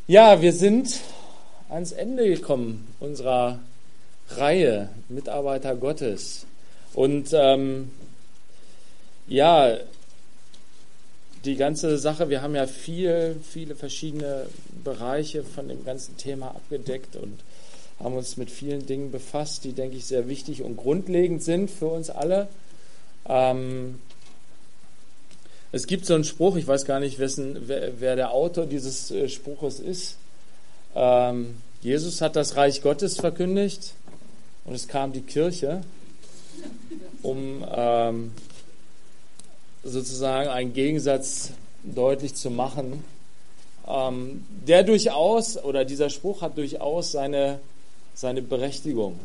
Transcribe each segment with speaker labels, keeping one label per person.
Speaker 1: Ja, wir sind ans Ende gekommen unserer Reihe Mitarbeiter Gottes. Und ja, die ganze Sache, wir haben ja viele verschiedene Bereiche von dem ganzen Thema abgedeckt und haben uns mit vielen Dingen befasst, die, denke ich, sehr wichtig und grundlegend sind für uns alle. Es gibt so einen Spruch, ich weiß gar nicht, wer der Autor dieses Spruches ist. Jesus hat das Reich Gottes verkündigt und es kam die Kirche, um sozusagen einen Gegensatz deutlich zu machen. Dieser Spruch hat durchaus seine Berechtigung.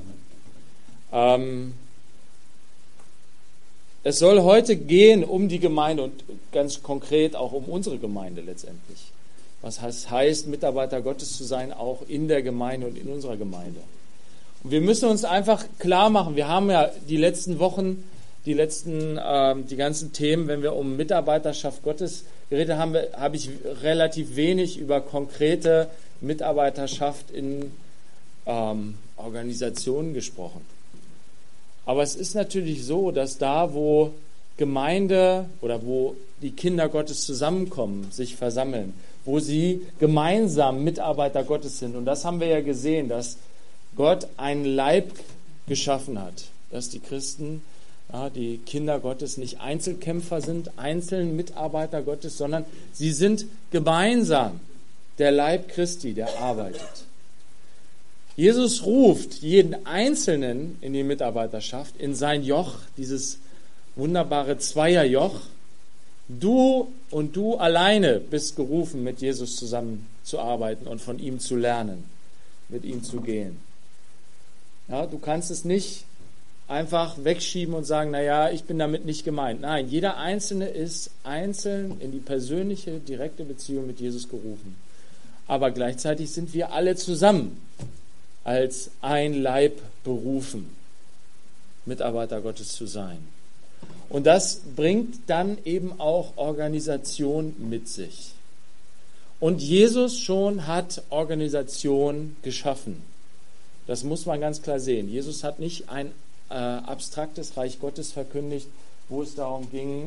Speaker 1: Es soll heute gehen um die Gemeinde und ganz konkret auch um unsere Gemeinde letztendlich. Was heißt, Mitarbeiter Gottes zu sein, auch in der Gemeinde und in unserer Gemeinde. Und wir müssen uns einfach klar machen, wir haben ja die letzten Wochen, die ganzen Themen, wenn wir um Mitarbeiterschaft Gottes geredet haben, habe ich relativ wenig über konkrete Mitarbeiterschaft in Organisationen gesprochen. Aber es ist natürlich so, dass da, wo Gemeinde oder wo die Kinder Gottes zusammenkommen, sich versammeln, wo sie gemeinsam Mitarbeiter Gottes sind. Und das haben wir ja gesehen, dass Gott einen Leib geschaffen hat, dass die Christen, die Kinder Gottes nicht Einzelkämpfer sind, einzeln Mitarbeiter Gottes, sondern sie sind gemeinsam der Leib Christi, der arbeitet. Jesus ruft jeden Einzelnen in die Mitarbeiterschaft, in sein Joch, dieses wunderbare Zweierjoch. Du und du alleine bist gerufen, mit Jesus zusammenzuarbeiten und von ihm zu lernen, mit ihm zu gehen. Ja, du kannst es nicht einfach wegschieben und sagen, naja, ich bin damit nicht gemeint. Nein, jeder Einzelne ist einzeln in die persönliche, direkte Beziehung mit Jesus gerufen. Aber gleichzeitig sind wir alle zusammen als ein Leib berufen, Mitarbeiter Gottes zu sein. Und das bringt dann eben auch Organisation mit sich. Und Jesus schon hat Organisation geschaffen. Das muss man ganz klar sehen. Jesus hat nicht ein abstraktes Reich Gottes verkündigt, wo es darum ging,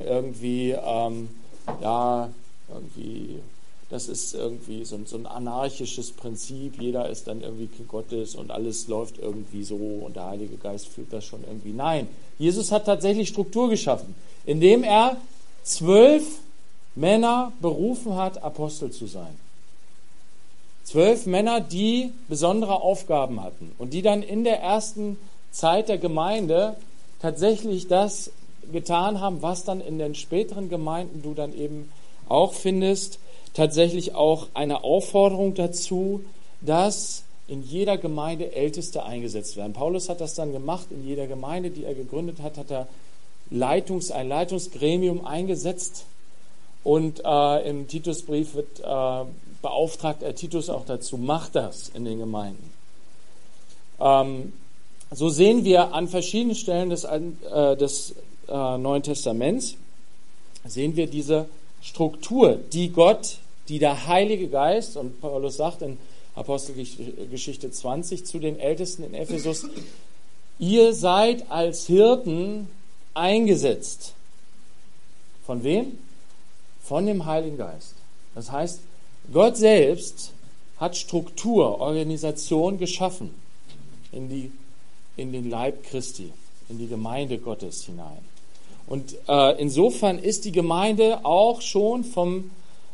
Speaker 1: das ist irgendwie so ein anarchisches Prinzip, jeder ist dann irgendwie Kind Gottes und alles läuft irgendwie so und der Heilige Geist führt das schon irgendwie. Nein, Jesus hat tatsächlich Struktur geschaffen, indem er 12 Männer berufen hat, Apostel zu sein. 12 Männer, die besondere Aufgaben hatten und die dann in der ersten Zeit der Gemeinde tatsächlich das getan haben, was dann in den späteren Gemeinden du dann eben auch findest, tatsächlich auch eine Aufforderung dazu, dass in jeder Gemeinde Älteste eingesetzt werden. Paulus hat das dann gemacht, in jeder Gemeinde, die er gegründet hat, hat er ein Leitungsgremium eingesetzt und im Titusbrief wird beauftragt er Titus auch dazu, macht das in den Gemeinden. So sehen wir an verschiedenen Stellen des Neuen Testaments, sehen wir diese Struktur, die der Heilige Geist, und Paulus sagt in Apostelgeschichte 20 zu den Ältesten in Ephesus, ihr seid als Hirten eingesetzt. Von wem? Von dem Heiligen Geist. Das heißt, Gott selbst hat Struktur, Organisation geschaffen in den Leib Christi, in die Gemeinde Gottes hinein. Und insofern ist die Gemeinde auch schon von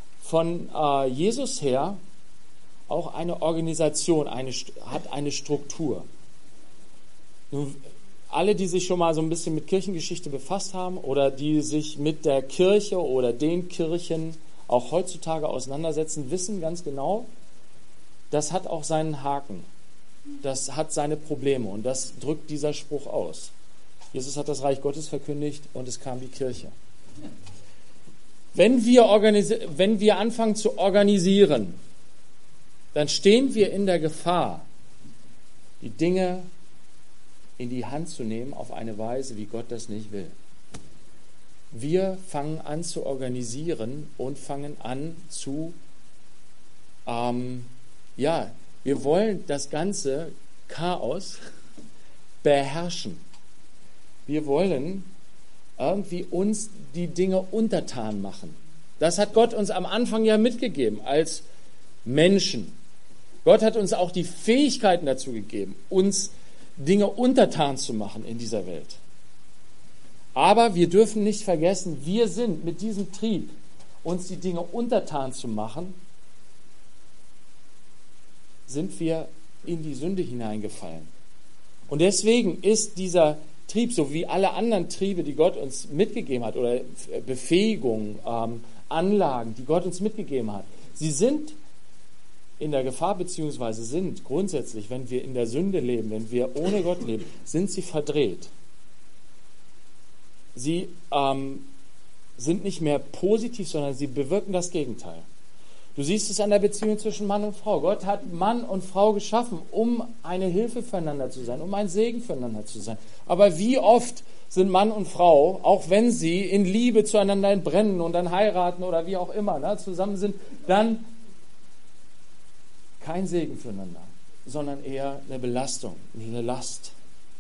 Speaker 1: Jesus her auch eine Organisation, hat eine Struktur. Nun, alle, die sich schon mal so ein bisschen mit Kirchengeschichte befasst haben oder die sich mit der Kirche oder den Kirchen auch heutzutage auseinandersetzen, wissen ganz genau, das hat auch seinen Haken. Das hat seine Probleme und das drückt dieser Spruch aus. Jesus hat das Reich Gottes verkündigt und es kam die Kirche. Wenn wir anfangen zu organisieren, dann stehen wir in der Gefahr, die Dinge in die Hand zu nehmen auf eine Weise, wie Gott das nicht will. Wir fangen an zu organisieren und fangen an zu wir wollen das ganze Chaos beherrschen. Wir wollen irgendwie uns die Dinge untertan machen. Das hat Gott uns am Anfang ja mitgegeben als Menschen. Gott hat uns auch die Fähigkeiten dazu gegeben, uns Dinge untertan zu machen in dieser Welt. Aber wir dürfen nicht vergessen, wir sind mit diesem Trieb, uns die Dinge untertan zu machen, sind wir in die Sünde hineingefallen. Und deswegen ist dieser Trieb, so wie alle anderen Triebe, die Gott uns mitgegeben hat, oder Befähigungen, Anlagen, die Gott uns mitgegeben hat, sie sind in der Gefahr, beziehungsweise sind grundsätzlich, wenn wir in der Sünde leben, wenn wir ohne Gott leben, sind sie verdreht. Sie sind nicht mehr positiv, sondern sie bewirken das Gegenteil. Du siehst es an der Beziehung zwischen Mann und Frau. Gott hat Mann und Frau geschaffen, um eine Hilfe füreinander zu sein, um ein Segen füreinander zu sein. Aber wie oft sind Mann und Frau, auch wenn sie in Liebe zueinander brennen und dann heiraten oder wie auch immer, zusammen sind, dann kein Segen füreinander, sondern eher eine Belastung, eine Last.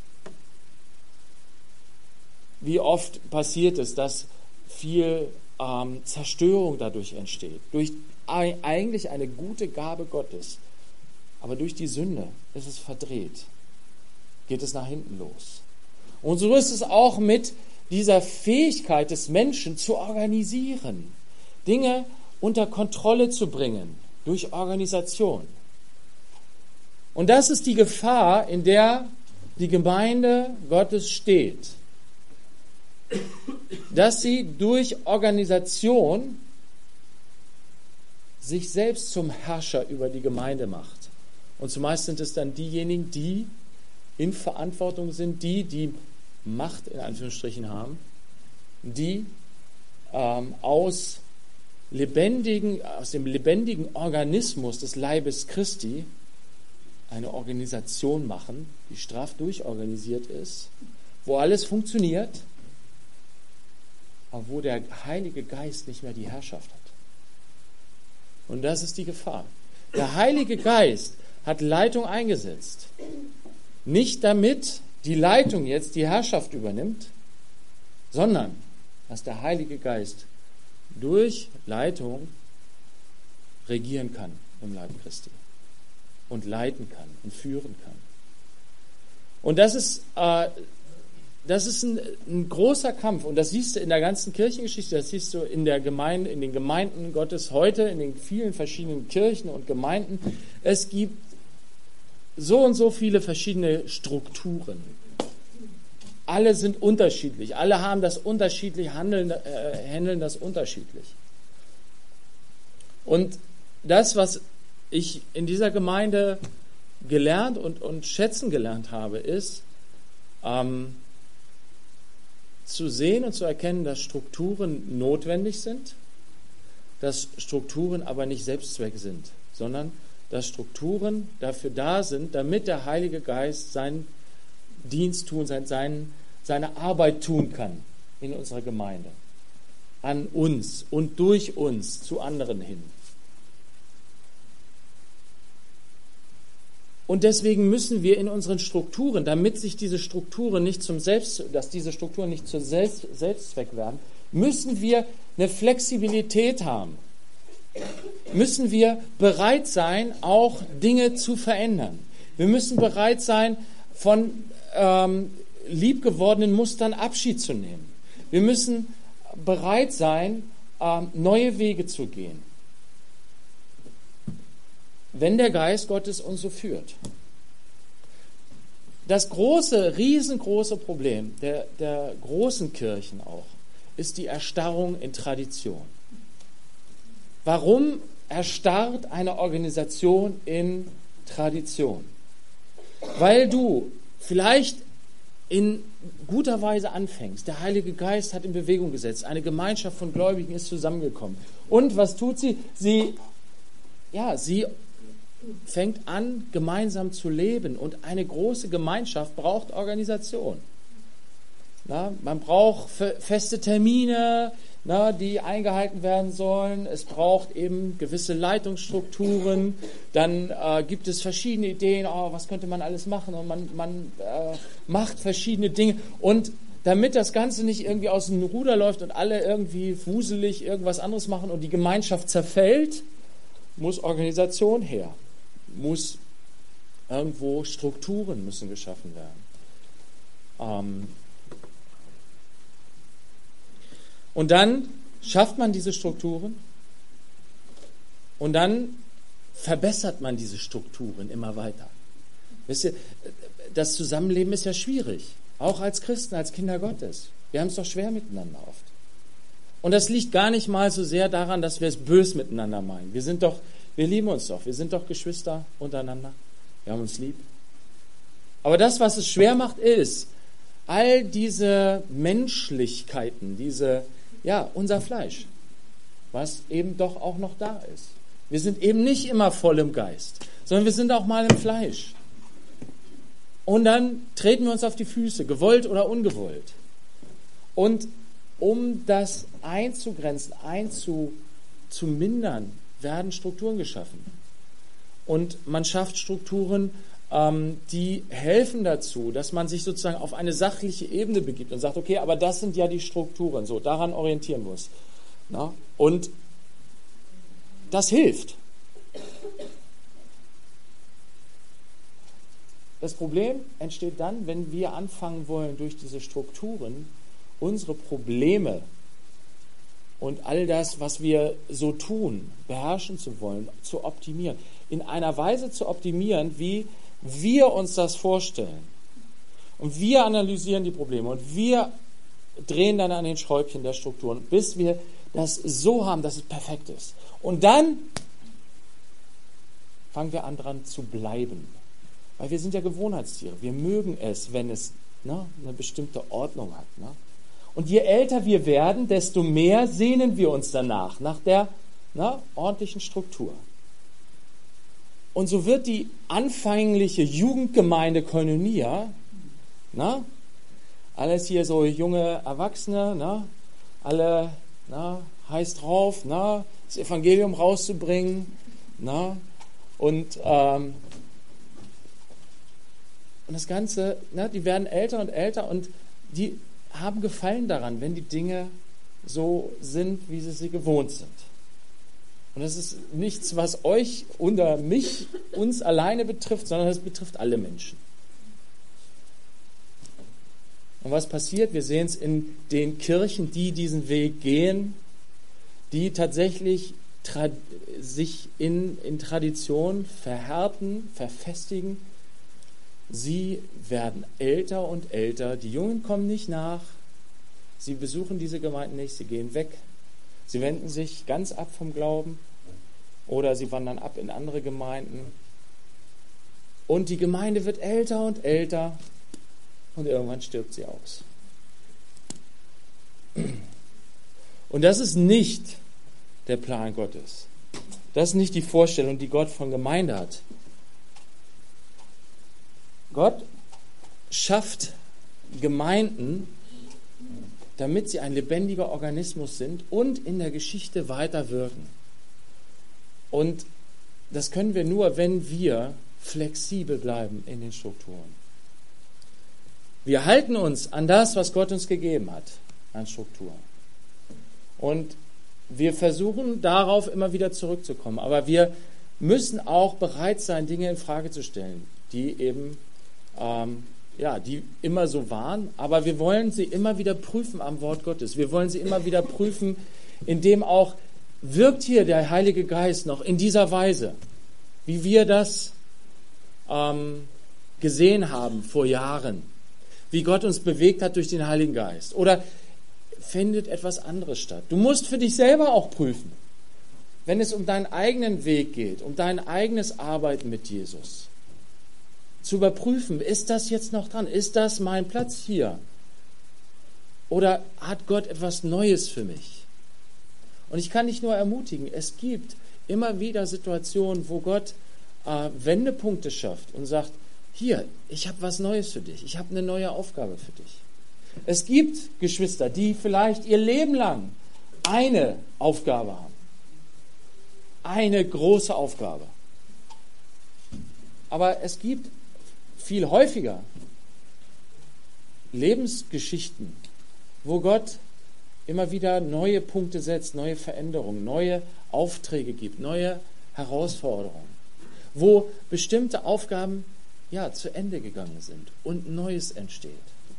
Speaker 1: Wie oft passiert es, dass viel Zerstörung dadurch entsteht, durch eigentlich eine gute Gabe Gottes, aber durch die Sünde ist es verdreht, geht es nach hinten los. Und so ist es auch mit dieser Fähigkeit des Menschen zu organisieren, Dinge unter Kontrolle zu bringen durch Organisation. Und das ist die Gefahr, in der die Gemeinde Gottes steht, dass sie durch Organisation sich selbst zum Herrscher über die Gemeinde macht. Und zumeist sind es dann diejenigen, die in Verantwortung sind, die Macht in Anführungsstrichen haben, die aus dem lebendigen Organismus des Leibes Christi eine Organisation machen, die straff durchorganisiert ist, wo alles funktioniert, aber wo der Heilige Geist nicht mehr die Herrschaft hat. Und das ist die Gefahr. Der Heilige Geist hat Leitung eingesetzt. Nicht damit die Leitung jetzt die Herrschaft übernimmt, sondern dass der Heilige Geist durch Leitung regieren kann im Leib Christi und leiten kann und führen kann. Und das ist ein großer Kampf, und das siehst du in der ganzen Kirchengeschichte, das siehst du in der Gemeinde, in den Gemeinden Gottes heute, in den vielen verschiedenen Kirchen und Gemeinden. Es gibt so und so viele verschiedene Strukturen. Alle sind unterschiedlich, alle haben das unterschiedlich, handeln das unterschiedlich. Und das, was ich in dieser Gemeinde gelernt und schätzen gelernt habe, ist, zu sehen und zu erkennen, dass Strukturen notwendig sind, dass Strukturen aber nicht Selbstzweck sind, sondern dass Strukturen dafür da sind, damit der Heilige Geist seinen Dienst tun, seine Arbeit tun kann in unserer Gemeinde, an uns und durch uns zu anderen hin. Und deswegen müssen wir in unseren Strukturen, damit sich diese Strukturen nicht zum Selbstzweck werden, müssen wir eine Flexibilität haben. Müssen wir bereit sein, auch Dinge zu verändern. Wir müssen bereit sein, von liebgewordenen Mustern Abschied zu nehmen. Wir müssen bereit sein, neue Wege zu gehen, wenn der Geist Gottes uns so führt. Das riesengroße Problem der großen Kirchen auch ist die Erstarrung in Tradition. Warum erstarrt eine Organisation in Tradition? Weil du vielleicht in guter Weise anfängst. Der Heilige Geist hat in Bewegung gesetzt. Eine Gemeinschaft von Gläubigen ist zusammengekommen. Und was tut sie? Sie fängt an, gemeinsam zu leben. Und eine große Gemeinschaft braucht Organisation. Man braucht feste Termine, die eingehalten werden sollen. Es braucht eben gewisse Leitungsstrukturen. Dann gibt es verschiedene Ideen, was könnte man alles machen. Und man macht verschiedene Dinge. Und damit das Ganze nicht irgendwie aus dem Ruder läuft und alle irgendwie wuselig irgendwas anderes machen und die Gemeinschaft zerfällt, muss Organisation her. Muss irgendwo Strukturen müssen geschaffen werden. Und dann schafft man diese Strukturen und dann verbessert man diese Strukturen immer weiter. Wisst ihr, das Zusammenleben ist ja schwierig, auch als Christen, als Kinder Gottes. Wir haben es doch schwer miteinander oft. Und das liegt gar nicht mal so sehr daran, dass wir es bös miteinander meinen. Wir lieben uns doch, wir sind doch Geschwister untereinander, wir haben uns lieb. Aber das, was es schwer macht, ist, all diese Menschlichkeiten, unser Fleisch, was eben doch auch noch da ist. Wir sind eben nicht immer voll im Geist, sondern wir sind auch mal im Fleisch. Und dann treten wir uns auf die Füße, gewollt oder ungewollt. Und um das einzugrenzen, einzumindern, werden Strukturen geschaffen. Und man schafft Strukturen, die helfen dazu, dass man sich sozusagen auf eine sachliche Ebene begibt und sagt, okay, aber das sind ja die Strukturen, so, daran orientieren wir uns. Und das hilft. Das Problem entsteht dann, wenn wir anfangen wollen, durch diese Strukturen unsere Probleme und all das, was wir so tun, beherrschen zu wollen, zu optimieren. In einer Weise zu optimieren, wie wir uns das vorstellen. Und wir analysieren die Probleme und wir drehen dann an den Schräubchen der Strukturen, bis wir das so haben, dass es perfekt ist. Und dann fangen wir an, dran zu bleiben. Weil wir sind ja Gewohnheitstiere. Wir mögen es, wenn es eine bestimmte Ordnung hat. Und je älter wir werden, desto mehr sehnen wir uns danach, nach der ordentlichen Struktur. Und so wird die anfängliche Jugendgemeinde Koinonia, alles hier so junge Erwachsene, alle heiß drauf, das Evangelium rauszubringen, und das Ganze, die werden älter und älter und die haben Gefallen daran, wenn die Dinge so sind, wie sie gewohnt sind. Und das ist nichts, was euch oder uns alleine betrifft, sondern das betrifft alle Menschen. Und was passiert? Wir sehen es in den Kirchen, die diesen Weg gehen, die tatsächlich sich in Tradition verhärten, verfestigen. Sie werden älter und älter. Die Jungen kommen nicht nach. Sie besuchen diese Gemeinden nicht. Sie gehen weg. Sie wenden sich ganz ab vom Glauben oder sie wandern ab in andere Gemeinden. Und die Gemeinde wird älter und älter und irgendwann stirbt sie aus. Und das ist nicht der Plan Gottes. Das ist nicht die Vorstellung, die Gott von Gemeinde hat. Gott schafft Gemeinden, damit sie ein lebendiger Organismus sind und in der Geschichte weiter wirken. Und das können wir nur, wenn wir flexibel bleiben in den Strukturen. Wir halten uns an das, was Gott uns gegeben hat, an Strukturen. Und wir versuchen darauf immer wieder zurückzukommen. Aber wir müssen auch bereit sein, Dinge in Frage zu stellen, die eben die immer so waren, aber wir wollen sie immer wieder prüfen am Wort Gottes. Wir wollen sie immer wieder prüfen, indem auch wirkt hier der Heilige Geist noch in dieser Weise, wie wir das gesehen haben vor Jahren, wie Gott uns bewegt hat durch den Heiligen Geist. Oder findet etwas anderes statt? Du musst für dich selber auch prüfen, wenn es um deinen eigenen Weg geht, um dein eigenes Arbeiten mit Jesus. Zu überprüfen, ist das jetzt noch dran? Ist das mein Platz hier? Oder hat Gott etwas Neues für mich? Und ich kann dich nur ermutigen, es gibt immer wieder Situationen, wo Gott Wendepunkte schafft und sagt, hier, ich habe was Neues für dich, ich habe eine neue Aufgabe für dich. Es gibt Geschwister, die vielleicht ihr Leben lang eine Aufgabe haben. Eine große Aufgabe. Aber es gibt viel häufiger Lebensgeschichten, wo Gott immer wieder neue Punkte setzt, neue Veränderungen, neue Aufträge gibt, neue Herausforderungen, wo bestimmte Aufgaben zu Ende gegangen sind und Neues entsteht.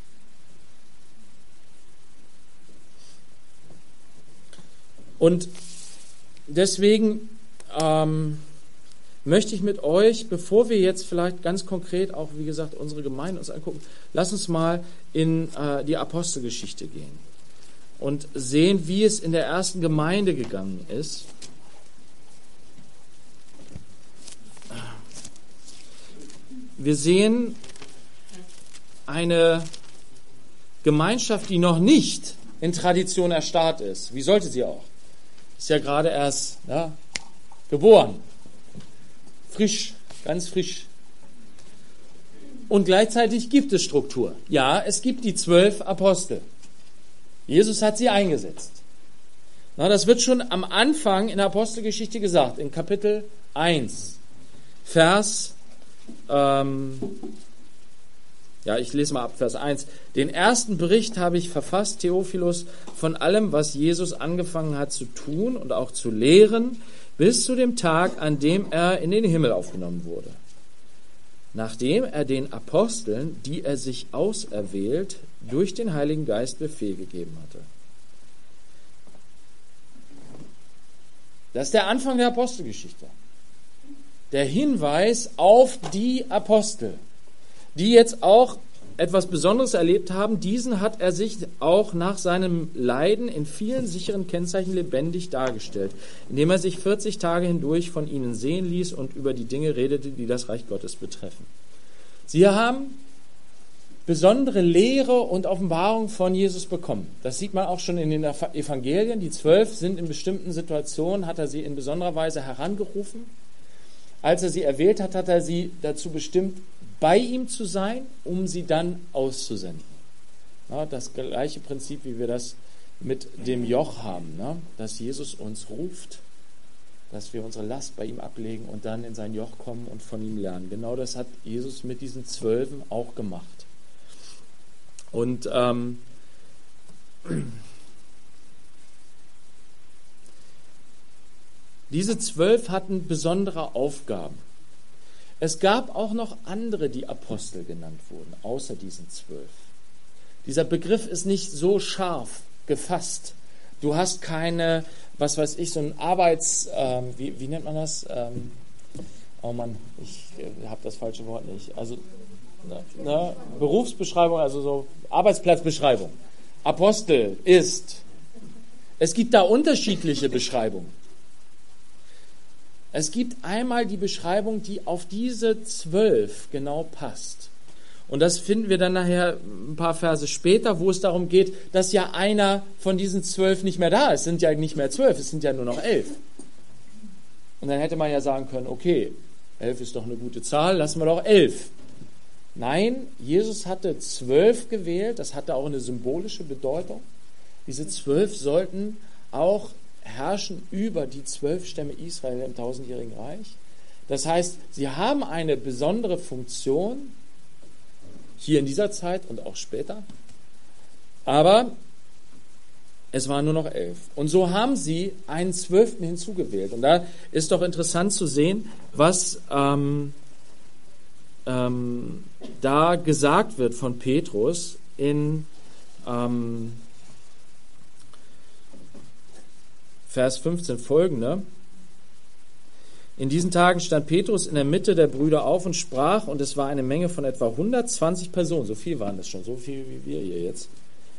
Speaker 1: Und deswegen möchte ich mit euch, bevor wir jetzt vielleicht ganz konkret auch, wie gesagt, unsere Gemeinde uns angucken, lass uns mal in die Apostelgeschichte gehen und sehen, wie es in der ersten Gemeinde gegangen ist. Wir sehen eine Gemeinschaft, die noch nicht in Tradition erstarrt ist. Wie sollte sie auch? Ist ja gerade erst geboren. Frisch, ganz frisch. Und gleichzeitig gibt es Struktur. Ja, es gibt die 12 Apostel. Jesus hat sie eingesetzt. Das wird schon am Anfang in der Apostelgeschichte gesagt, in Kapitel 1, Vers ich lese mal ab Vers 1. Den ersten Bericht habe ich verfasst, Theophilus, von allem, was Jesus angefangen hat zu tun und auch zu lehren, bis zu dem Tag, an dem er in den Himmel aufgenommen wurde. Nachdem er den Aposteln, die er sich auserwählt, durch den Heiligen Geist Befehl gegeben hatte. Das ist der Anfang der Apostelgeschichte. Der Hinweis auf die Apostel, die jetzt auch etwas Besonderes erlebt haben. Diesen hat er sich auch nach seinem Leiden in vielen sicheren Kennzeichen lebendig dargestellt, indem er sich 40 Tage hindurch von ihnen sehen ließ und über die Dinge redete, die das Reich Gottes betreffen. Sie haben besondere Lehre und Offenbarung von Jesus bekommen. Das sieht man auch schon in den Evangelien. Die 12 sind in bestimmten Situationen, hat er sie in besonderer Weise herangerufen. Als er sie erwählt hat, hat er sie dazu bestimmt, bei ihm zu sein, um sie dann auszusenden. Das gleiche Prinzip, wie wir das mit dem Joch haben, dass Jesus uns ruft, dass wir unsere Last bei ihm ablegen und dann in sein Joch kommen und von ihm lernen. Genau das hat Jesus mit diesen 12 auch gemacht. Und diese 12 hatten besondere Aufgaben. Es gab auch noch andere, die Apostel genannt wurden, außer diesen 12. Dieser Begriff ist nicht so scharf gefasst. Du hast keine, so ein wie nennt man das? Ich habe das falsche Wort nicht. Also Berufsbeschreibung, also so Arbeitsplatzbeschreibung. Apostel ist. Es gibt da unterschiedliche Beschreibungen. Es gibt einmal die Beschreibung, die auf diese 12 genau passt. Und das finden wir dann nachher ein paar Verse später, wo es darum geht, dass ja einer von diesen 12 nicht mehr da ist. Es sind ja nicht mehr 12, es sind ja nur noch 11. Und dann hätte man ja sagen können, okay, 11 ist doch eine gute Zahl, lassen wir doch 11. Nein, Jesus hatte 12 gewählt, das hatte auch eine symbolische Bedeutung. Diese 12 sollten auch herrschen über die 12 Stämme Israel im 1000-jährigen Reich. Das heißt, sie haben eine besondere Funktion, hier in dieser Zeit und auch später, aber es waren nur noch 11. Und so haben sie einen 12. hinzugewählt. Und da ist doch interessant zu sehen, was da gesagt wird von Petrus in Vers 15 folgende. In diesen Tagen stand Petrus in der Mitte der Brüder auf und sprach, und es war eine Menge von etwa 120 Personen, so viel waren es schon, so viel wie wir hier jetzt.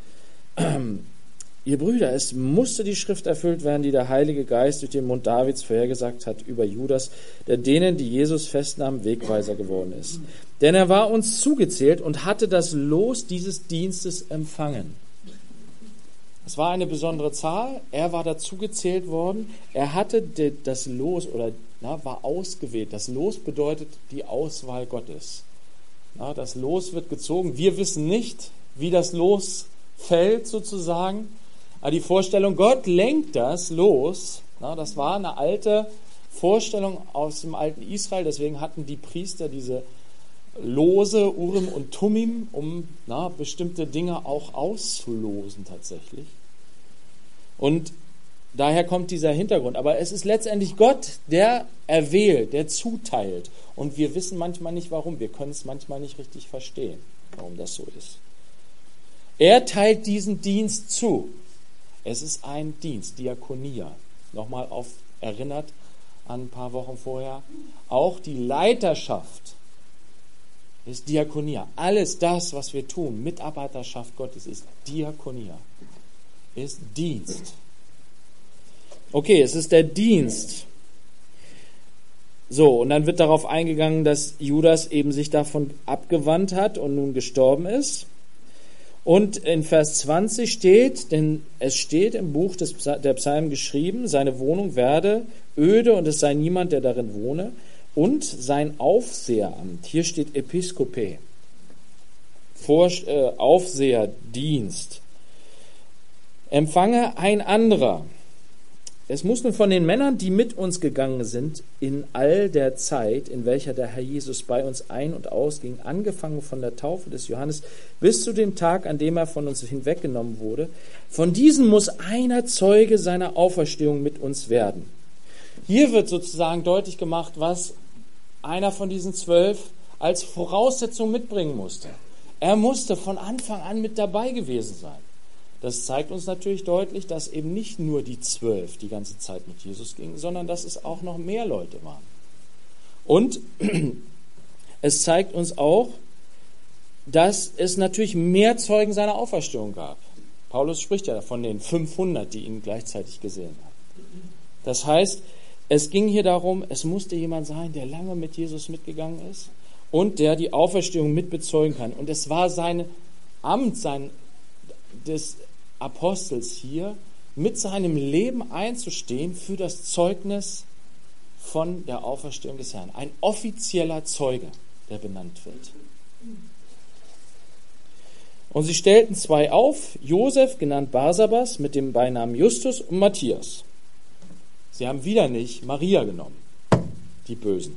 Speaker 1: Ihr Brüder, es musste die Schrift erfüllt werden, die der Heilige Geist durch den Mund Davids vorhergesagt hat über Judas, der denen, die Jesus festnahmen, Wegweiser geworden ist. Denn er war uns zugezählt und hatte das Los dieses Dienstes empfangen. Es war eine besondere Zahl, er war dazu gezählt worden, er hatte das Los war ausgewählt. Das Los bedeutet die Auswahl Gottes. Das Los wird gezogen. Wir wissen nicht, wie das Los fällt sozusagen. Aber die Vorstellung, Gott lenkt das los, das war eine alte Vorstellung aus dem alten Israel. Deswegen hatten die Priester diese Lose, Urim und Tumim, um bestimmte Dinge auch auszulosen tatsächlich. Und daher kommt dieser Hintergrund. Aber es ist letztendlich Gott, der erwählt, der zuteilt. Und wir wissen manchmal nicht, warum. Wir können es manchmal nicht richtig verstehen, warum das so ist. Er teilt diesen Dienst zu. Es ist ein Dienst, Diakonia. Nochmal erinnert an ein paar Wochen vorher. Auch die Leiterschaft ist Diakonia. Alles das, was wir tun, Mitarbeiterschaft Gottes, ist Diakonia. Ist Dienst. Okay, es ist der Dienst. So, und dann wird darauf eingegangen, dass Judas eben sich davon abgewandt hat und nun gestorben ist. Und in Vers 20 steht, denn es steht im Buch der Psalmen geschrieben, seine Wohnung werde öde und es sei niemand, der darin wohne. Und sein Aufseheramt, hier steht Episkope, Aufseherdienst, empfange ein anderer. Es muss nun von den Männern, die mit uns gegangen sind, in all der Zeit, in welcher der Herr Jesus bei uns ein- und ausging, angefangen von der Taufe des Johannes bis zu dem Tag, an dem er von uns hinweggenommen wurde, von diesen muss einer Zeuge seiner Auferstehung mit uns werden. Hier wird sozusagen deutlich gemacht, was einer von diesen 12 als Voraussetzung mitbringen musste. Er musste von Anfang an mit dabei gewesen sein. Das zeigt uns natürlich deutlich, dass eben nicht nur die 12 die ganze Zeit mit Jesus gingen, sondern dass es auch noch mehr Leute waren. Und es zeigt uns auch, dass es natürlich mehr Zeugen seiner Auferstehung gab. Paulus spricht ja von den 500, die ihn gleichzeitig gesehen haben. Das heißt, es ging hier darum, es musste jemand sein, der lange mit Jesus mitgegangen ist und der die Auferstehung mitbezeugen kann. Und es war sein Amt, des Apostels hier, mit seinem Leben einzustehen für das Zeugnis von der Auferstehung des Herrn. Ein offizieller Zeuge, der benannt wird. Und sie stellten 2 auf, Josef, genannt Barsabas, mit dem Beinamen Justus, und Matthias. Sie haben wieder nicht Maria genommen, die Bösen.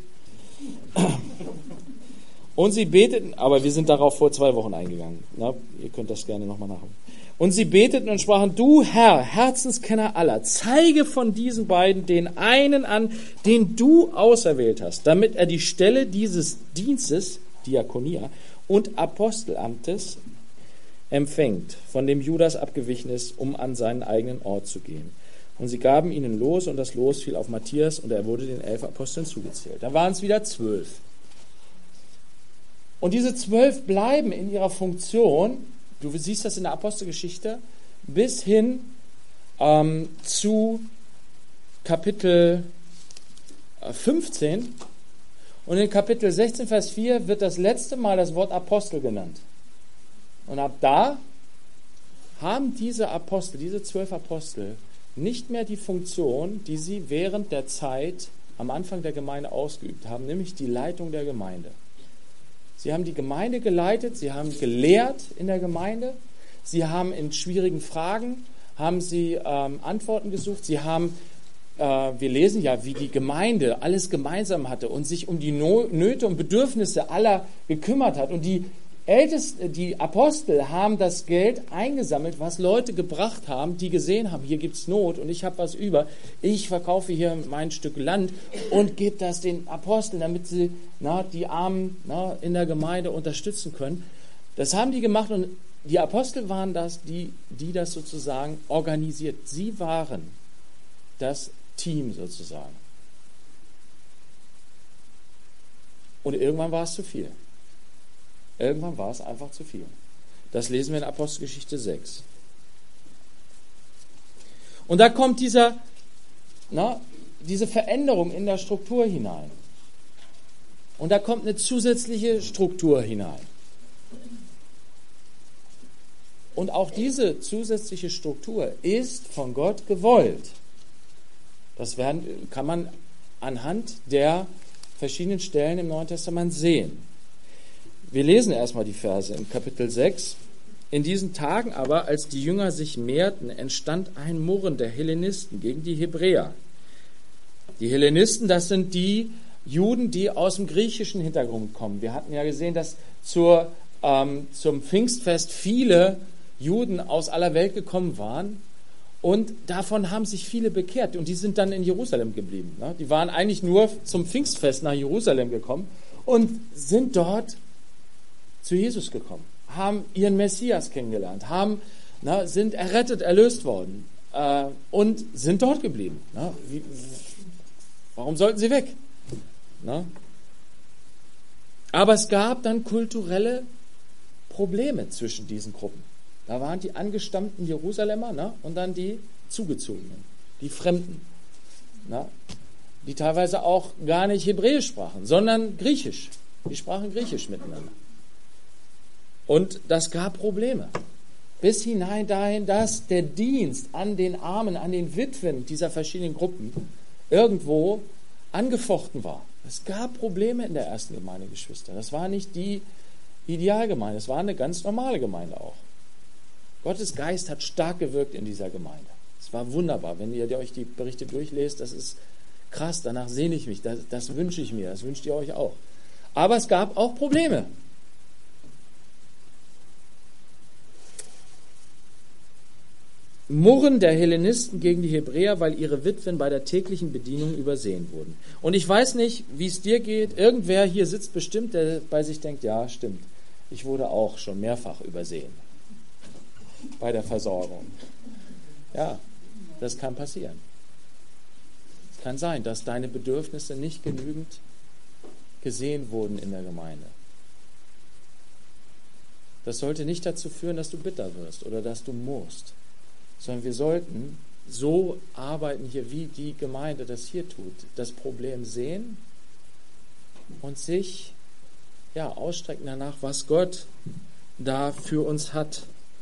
Speaker 1: Und sie beteten, aber wir sind darauf vor 2 Wochen eingegangen. Ihr könnt das gerne nochmal nachholen. Und sie beteten und sprachen, du Herr, Herzenskenner aller, zeige von diesen beiden den einen an, den du auserwählt hast, damit er die Stelle dieses Dienstes, Diakonia, und Apostelamtes empfängt, von dem Judas abgewichen ist, um an seinen eigenen Ort zu gehen. Und sie gaben ihnen Los, und das Los fiel auf Matthias, und er wurde den 11 Aposteln zugezählt. Da waren es wieder 12. Und diese 12 bleiben in ihrer Funktion, du siehst das in der Apostelgeschichte, bis hin zu Kapitel 15. Und in Kapitel 16, Vers 4 wird das letzte Mal das Wort Apostel genannt. Und ab da haben diese Apostel, diese 12 Apostel, nicht mehr die Funktion, die sie während der Zeit am Anfang der Gemeinde ausgeübt haben, nämlich die Leitung der Gemeinde. Sie haben die Gemeinde geleitet, sie haben gelehrt in der Gemeinde, sie haben in schwierigen Fragen, haben sie Antworten gesucht, sie haben, wir lesen ja, wie die Gemeinde alles gemeinsam hatte und sich um die Nöte und Bedürfnisse aller gekümmert hat. Und die Apostel haben das Geld eingesammelt, was Leute gebracht haben, die gesehen haben, hier gibt es Not und ich habe was über. Ich verkaufe hier mein Stück Land und gebe das den Aposteln, damit sie die Armen in der Gemeinde unterstützen können. Das haben die gemacht und die Apostel waren das, die das sozusagen organisiert. Sie waren das Team sozusagen. Und irgendwann war es zu viel. Irgendwann war es einfach zu viel. Das lesen wir in Apostelgeschichte 6. Und da kommt diese Veränderung in der Struktur hinein. Und da kommt eine zusätzliche Struktur hinein. Und auch diese zusätzliche Struktur ist von Gott gewollt. Das kann man anhand der verschiedenen Stellen im Neuen Testament sehen. Wir lesen erstmal die Verse im Kapitel 6, In diesen Tagen aber, als die Jünger sich mehrten, entstand ein Murren der Hellenisten gegen die Hebräer. Die Hellenisten, das sind die Juden, die aus dem griechischen Hintergrund kommen. Wir hatten ja gesehen, dass zum Pfingstfest viele Juden aus aller Welt gekommen waren und davon haben sich viele bekehrt und die sind dann in Jerusalem geblieben. Ne? Die waren eigentlich nur zum Pfingstfest nach Jerusalem gekommen und sind dort zu Jesus gekommen, haben ihren Messias kennengelernt, sind errettet, erlöst worden und sind dort geblieben. Ne? Warum sollten sie weg? Ne? Aber es gab dann kulturelle Probleme zwischen diesen Gruppen. Da waren die angestammten Jerusalemer und dann die Zugezogenen, die Fremden, die teilweise auch gar nicht Hebräisch sprachen, sondern Griechisch. Die sprachen Griechisch miteinander. Und das gab Probleme. Bis hinein dahin, dass der Dienst an den Armen, an den Witwen dieser verschiedenen Gruppen irgendwo angefochten war. Es gab Probleme in der ersten Gemeinde, Geschwister. Das war nicht die Idealgemeinde, es war eine ganz normale Gemeinde auch. Gottes Geist hat stark gewirkt in dieser Gemeinde. Es war wunderbar, wenn ihr euch die Berichte durchlest, das ist krass, danach sehne ich mich, das wünsche ich mir, das wünscht ihr euch auch. Aber es gab auch Probleme. Murren der Hellenisten gegen die Hebräer, weil ihre Witwen bei der täglichen Bedienung übersehen wurden. Und ich weiß nicht, wie es dir geht. Irgendwer hier sitzt bestimmt, der bei sich denkt, ja, stimmt, ich wurde auch schon mehrfach übersehen bei der Versorgung. Ja, das kann passieren. Es kann sein, dass deine Bedürfnisse nicht genügend gesehen wurden in der Gemeinde. Das sollte nicht dazu führen, dass du bitter wirst oder dass du murrst, sondern wir sollten so arbeiten hier, wie die Gemeinde das hier tut. Das Problem sehen und sich ausstrecken danach, was Gott da für uns hat.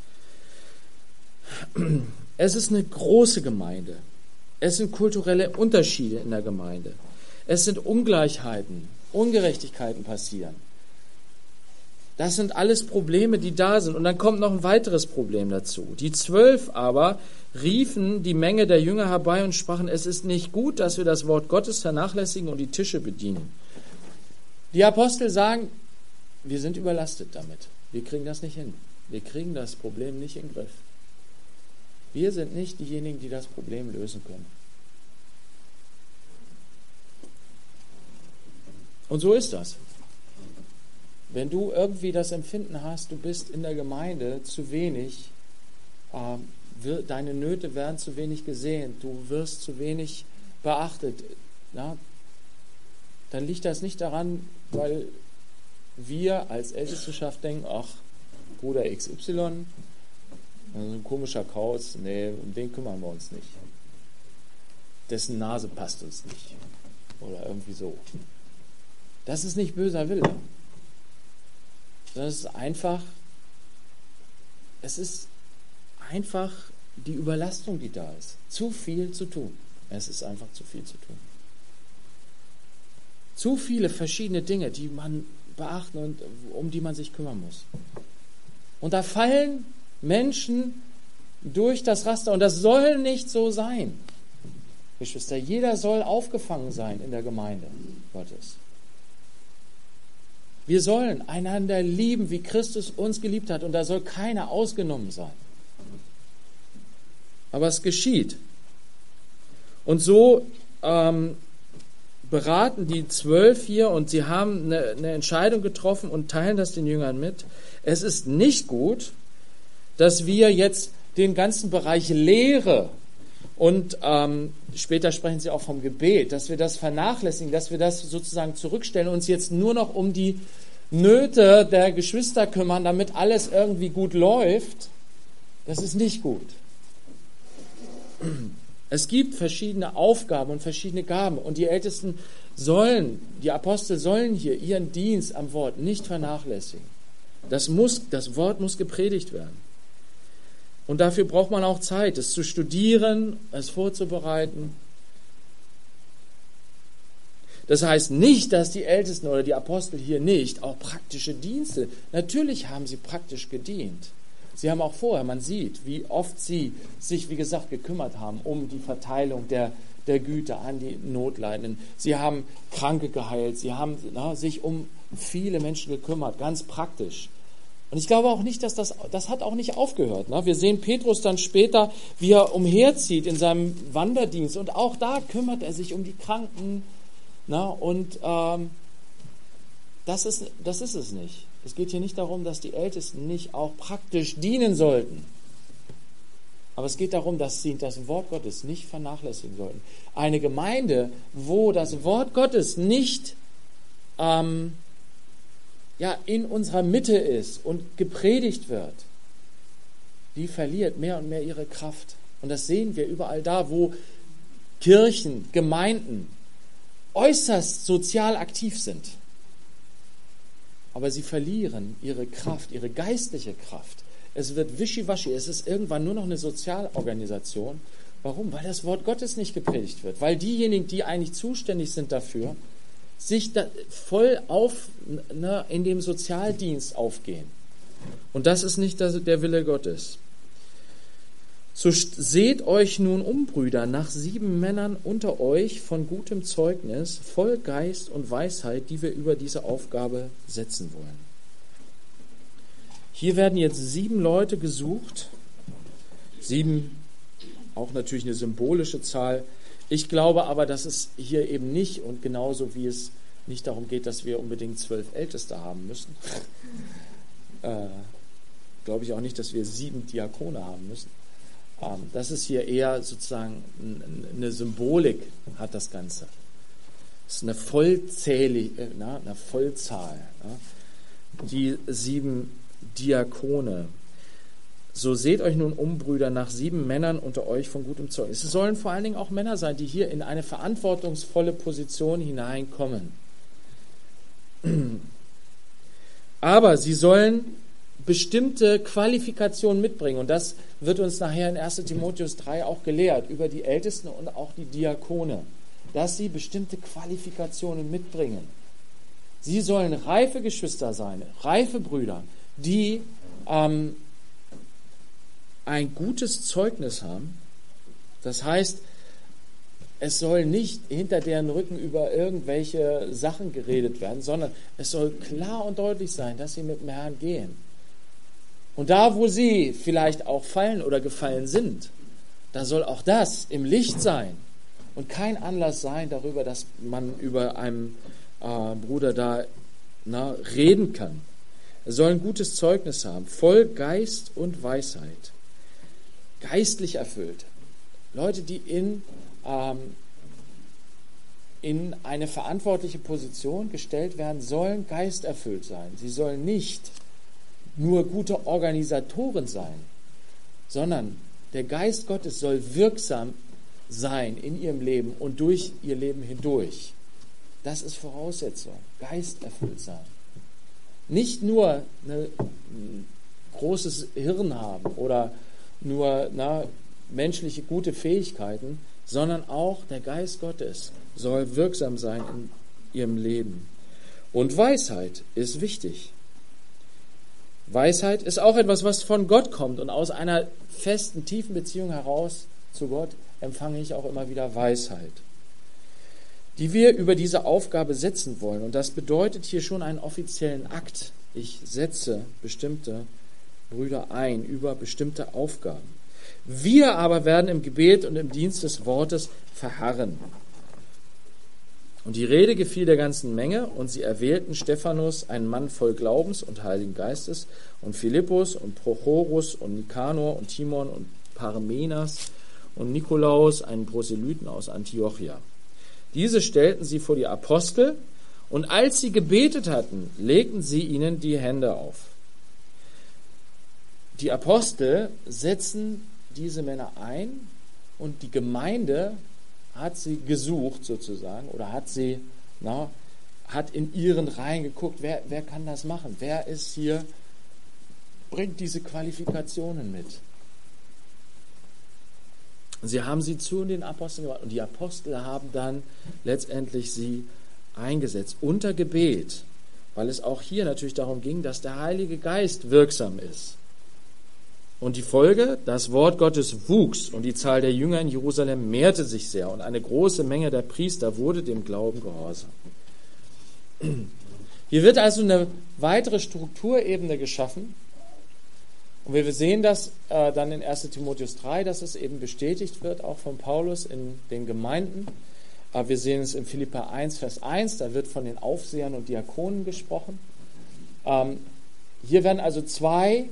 Speaker 1: Es ist eine große Gemeinde. Es sind kulturelle Unterschiede in der Gemeinde. Es sind Ungleichheiten, Ungerechtigkeiten passieren. Das sind alles Probleme, die da sind. Und dann kommt noch ein weiteres Problem dazu. Die 12 aber riefen die Menge der Jünger herbei und sprachen, es ist nicht gut, dass wir das Wort Gottes vernachlässigen und die Tische bedienen. Die Apostel sagen, wir sind überlastet damit. Wir kriegen das nicht hin. Wir kriegen das Problem nicht in den Griff. Wir sind nicht diejenigen, die das Problem lösen können. Und so ist das. Wenn du irgendwie das Empfinden hast, du bist in der Gemeinde zu wenig, deine Nöte werden zu wenig gesehen, du wirst zu wenig beachtet, dann liegt das nicht daran, weil wir als Ältestenschaft denken, ach, Bruder XY, also ein komischer Kauz, um den kümmern wir uns nicht. Dessen Nase passt uns nicht. Oder irgendwie so. Das ist nicht böser Wille. Sondern es ist einfach die Überlastung, die da ist. Zu viel zu tun. Es ist einfach zu viel zu tun. Zu viele verschiedene Dinge, die man beachten und um die man sich kümmern muss. Und da fallen Menschen durch das Raster. Und das soll nicht so sein. Geschwister, jeder soll aufgefangen sein in der Gemeinde Gottes. Wir sollen einander lieben, wie Christus uns geliebt hat. Und da soll keiner ausgenommen sein. Aber es geschieht. Und so beraten die 12 hier und sie haben eine Entscheidung getroffen und teilen das den Jüngern mit. Es ist nicht gut, dass wir jetzt den ganzen Bereich Lehre und später sprechen sie auch vom Gebet, dass wir das vernachlässigen, dass wir das sozusagen zurückstellen und uns jetzt nur noch um die Nöte der Geschwister kümmern, damit alles irgendwie gut läuft. Das ist nicht gut. Es gibt verschiedene Aufgaben und verschiedene Gaben und die Ältesten die Apostel sollen hier ihren Dienst am Wort nicht vernachlässigen. Das Wort muss gepredigt werden. Und dafür braucht man auch Zeit, es zu studieren, es vorzubereiten. Das heißt nicht, dass die Ältesten oder die Apostel hier nicht auch praktische Dienste, natürlich haben sie praktisch gedient. Sie haben auch vorher, man sieht, wie oft sie sich, wie gesagt, gekümmert haben um die Verteilung der Güter an die Notleidenden. Sie haben Kranke geheilt, sie haben sich um viele Menschen gekümmert, ganz praktisch. Und ich glaube auch nicht, dass das hat auch nicht aufgehört. Ne? Wir sehen Petrus dann später, wie er umherzieht in seinem Wanderdienst. Und auch da kümmert er sich um die Kranken. Ne? Und das ist es nicht. Es geht hier nicht darum, dass die Ältesten nicht auch praktisch dienen sollten. Aber es geht darum, dass sie das Wort Gottes nicht vernachlässigen sollten. Eine Gemeinde, wo das Wort Gottes nicht in unserer Mitte ist und gepredigt wird, die verliert mehr und mehr ihre Kraft. Und das sehen wir überall da, wo Kirchen, Gemeinden äußerst sozial aktiv sind. Aber sie verlieren ihre Kraft, ihre geistliche Kraft. Es wird wischiwaschi, es ist irgendwann nur noch eine Sozialorganisation. Warum? Weil das Wort Gottes nicht gepredigt wird. Weil diejenigen, die eigentlich zuständig sind dafür, sich voll in dem Sozialdienst aufgehen. Und das ist nicht der Wille Gottes. So seht euch nun um, Brüder, nach 7 Männern unter euch von gutem Zeugnis, voll Geist und Weisheit, die wir über diese Aufgabe setzen wollen. Hier werden jetzt 7 Leute gesucht. 7, auch natürlich eine symbolische Zahl. Ich glaube aber, dass es hier eben nicht, und genauso wie es nicht darum geht, dass wir unbedingt 12 Älteste haben müssen, glaube ich auch nicht, dass wir 7 Diakone haben müssen. Das ist hier eher sozusagen eine Symbolik, hat das Ganze. Das ist eine Vollzahl. Die 7 Diakone. So seht euch nun um, Brüder, nach 7 Männern unter euch von gutem Zeugnis. Es sollen vor allen Dingen auch Männer sein, die hier in eine verantwortungsvolle Position hineinkommen. Aber sie sollen bestimmte Qualifikationen mitbringen. Und das wird uns nachher in 1. Timotheus 3 auch gelehrt, über die Ältesten und auch die Diakone, dass sie bestimmte Qualifikationen mitbringen. Sie sollen reife Geschwister sein, reife Brüder, die ein gutes Zeugnis haben. Das heißt, es soll nicht hinter deren Rücken über irgendwelche Sachen geredet werden, sondern es soll klar und deutlich sein, dass sie mit dem Herrn gehen. Und da, wo sie vielleicht auch fallen oder gefallen sind, da soll auch das im Licht sein und kein Anlass sein darüber, dass man über einen Bruder da reden kann. Er soll ein gutes Zeugnis haben, voll Geist und Weisheit. Geistlich erfüllt. Leute, die in eine verantwortliche Position gestellt werden, sollen geisterfüllt sein. Sie sollen nicht nur gute Organisatoren sein, sondern der Geist Gottes soll wirksam sein in ihrem Leben und durch ihr Leben hindurch. Das ist Voraussetzung. Geisterfüllt sein. Nicht nur ein großes Hirn haben oder nur menschliche gute Fähigkeiten, sondern auch der Geist Gottes soll wirksam sein in ihrem Leben. Und Weisheit ist wichtig. Weisheit ist auch etwas, was von Gott kommt, und aus einer festen, tiefen Beziehung heraus zu Gott empfange ich auch immer wieder Weisheit, die wir über diese Aufgabe setzen wollen. Und das bedeutet hier schon einen offiziellen Akt. Ich setze bestimmte Brüder ein über bestimmte Aufgaben. Wir aber werden im Gebet und im Dienst des Wortes verharren. Und die Rede gefiel der ganzen Menge, und sie erwählten Stephanus, einen Mann voll Glaubens und Heiligen Geistes, und Philippus und Prochorus und Nikanor und Timon und Parmenas und Nikolaus, einen Proselyten aus Antiochia. Diese stellten sie vor die Apostel, und als sie gebetet hatten, legten sie ihnen die Hände auf. Die Apostel setzen diese Männer ein, und die Gemeinde hat sie gesucht sozusagen, oder hat in ihren Reihen geguckt, wer kann das machen, wer ist hier, bringt diese Qualifikationen mit. Sie haben sie zu den Aposteln gebracht, und die Apostel haben dann letztendlich sie eingesetzt unter Gebet, weil es auch hier natürlich darum ging, dass der Heilige Geist wirksam ist. Und die Folge, das Wort Gottes wuchs und die Zahl der Jünger in Jerusalem mehrte sich sehr und eine große Menge der Priester wurde dem Glauben gehorsam. Hier wird also eine weitere Strukturebene geschaffen und wir sehen das dann in 1. Timotheus 3, dass es eben bestätigt wird, auch von Paulus in den Gemeinden. Wir sehen es in Philipper 1, Vers 1, da wird von den Aufsehern und Diakonen gesprochen. Hier werden also zwei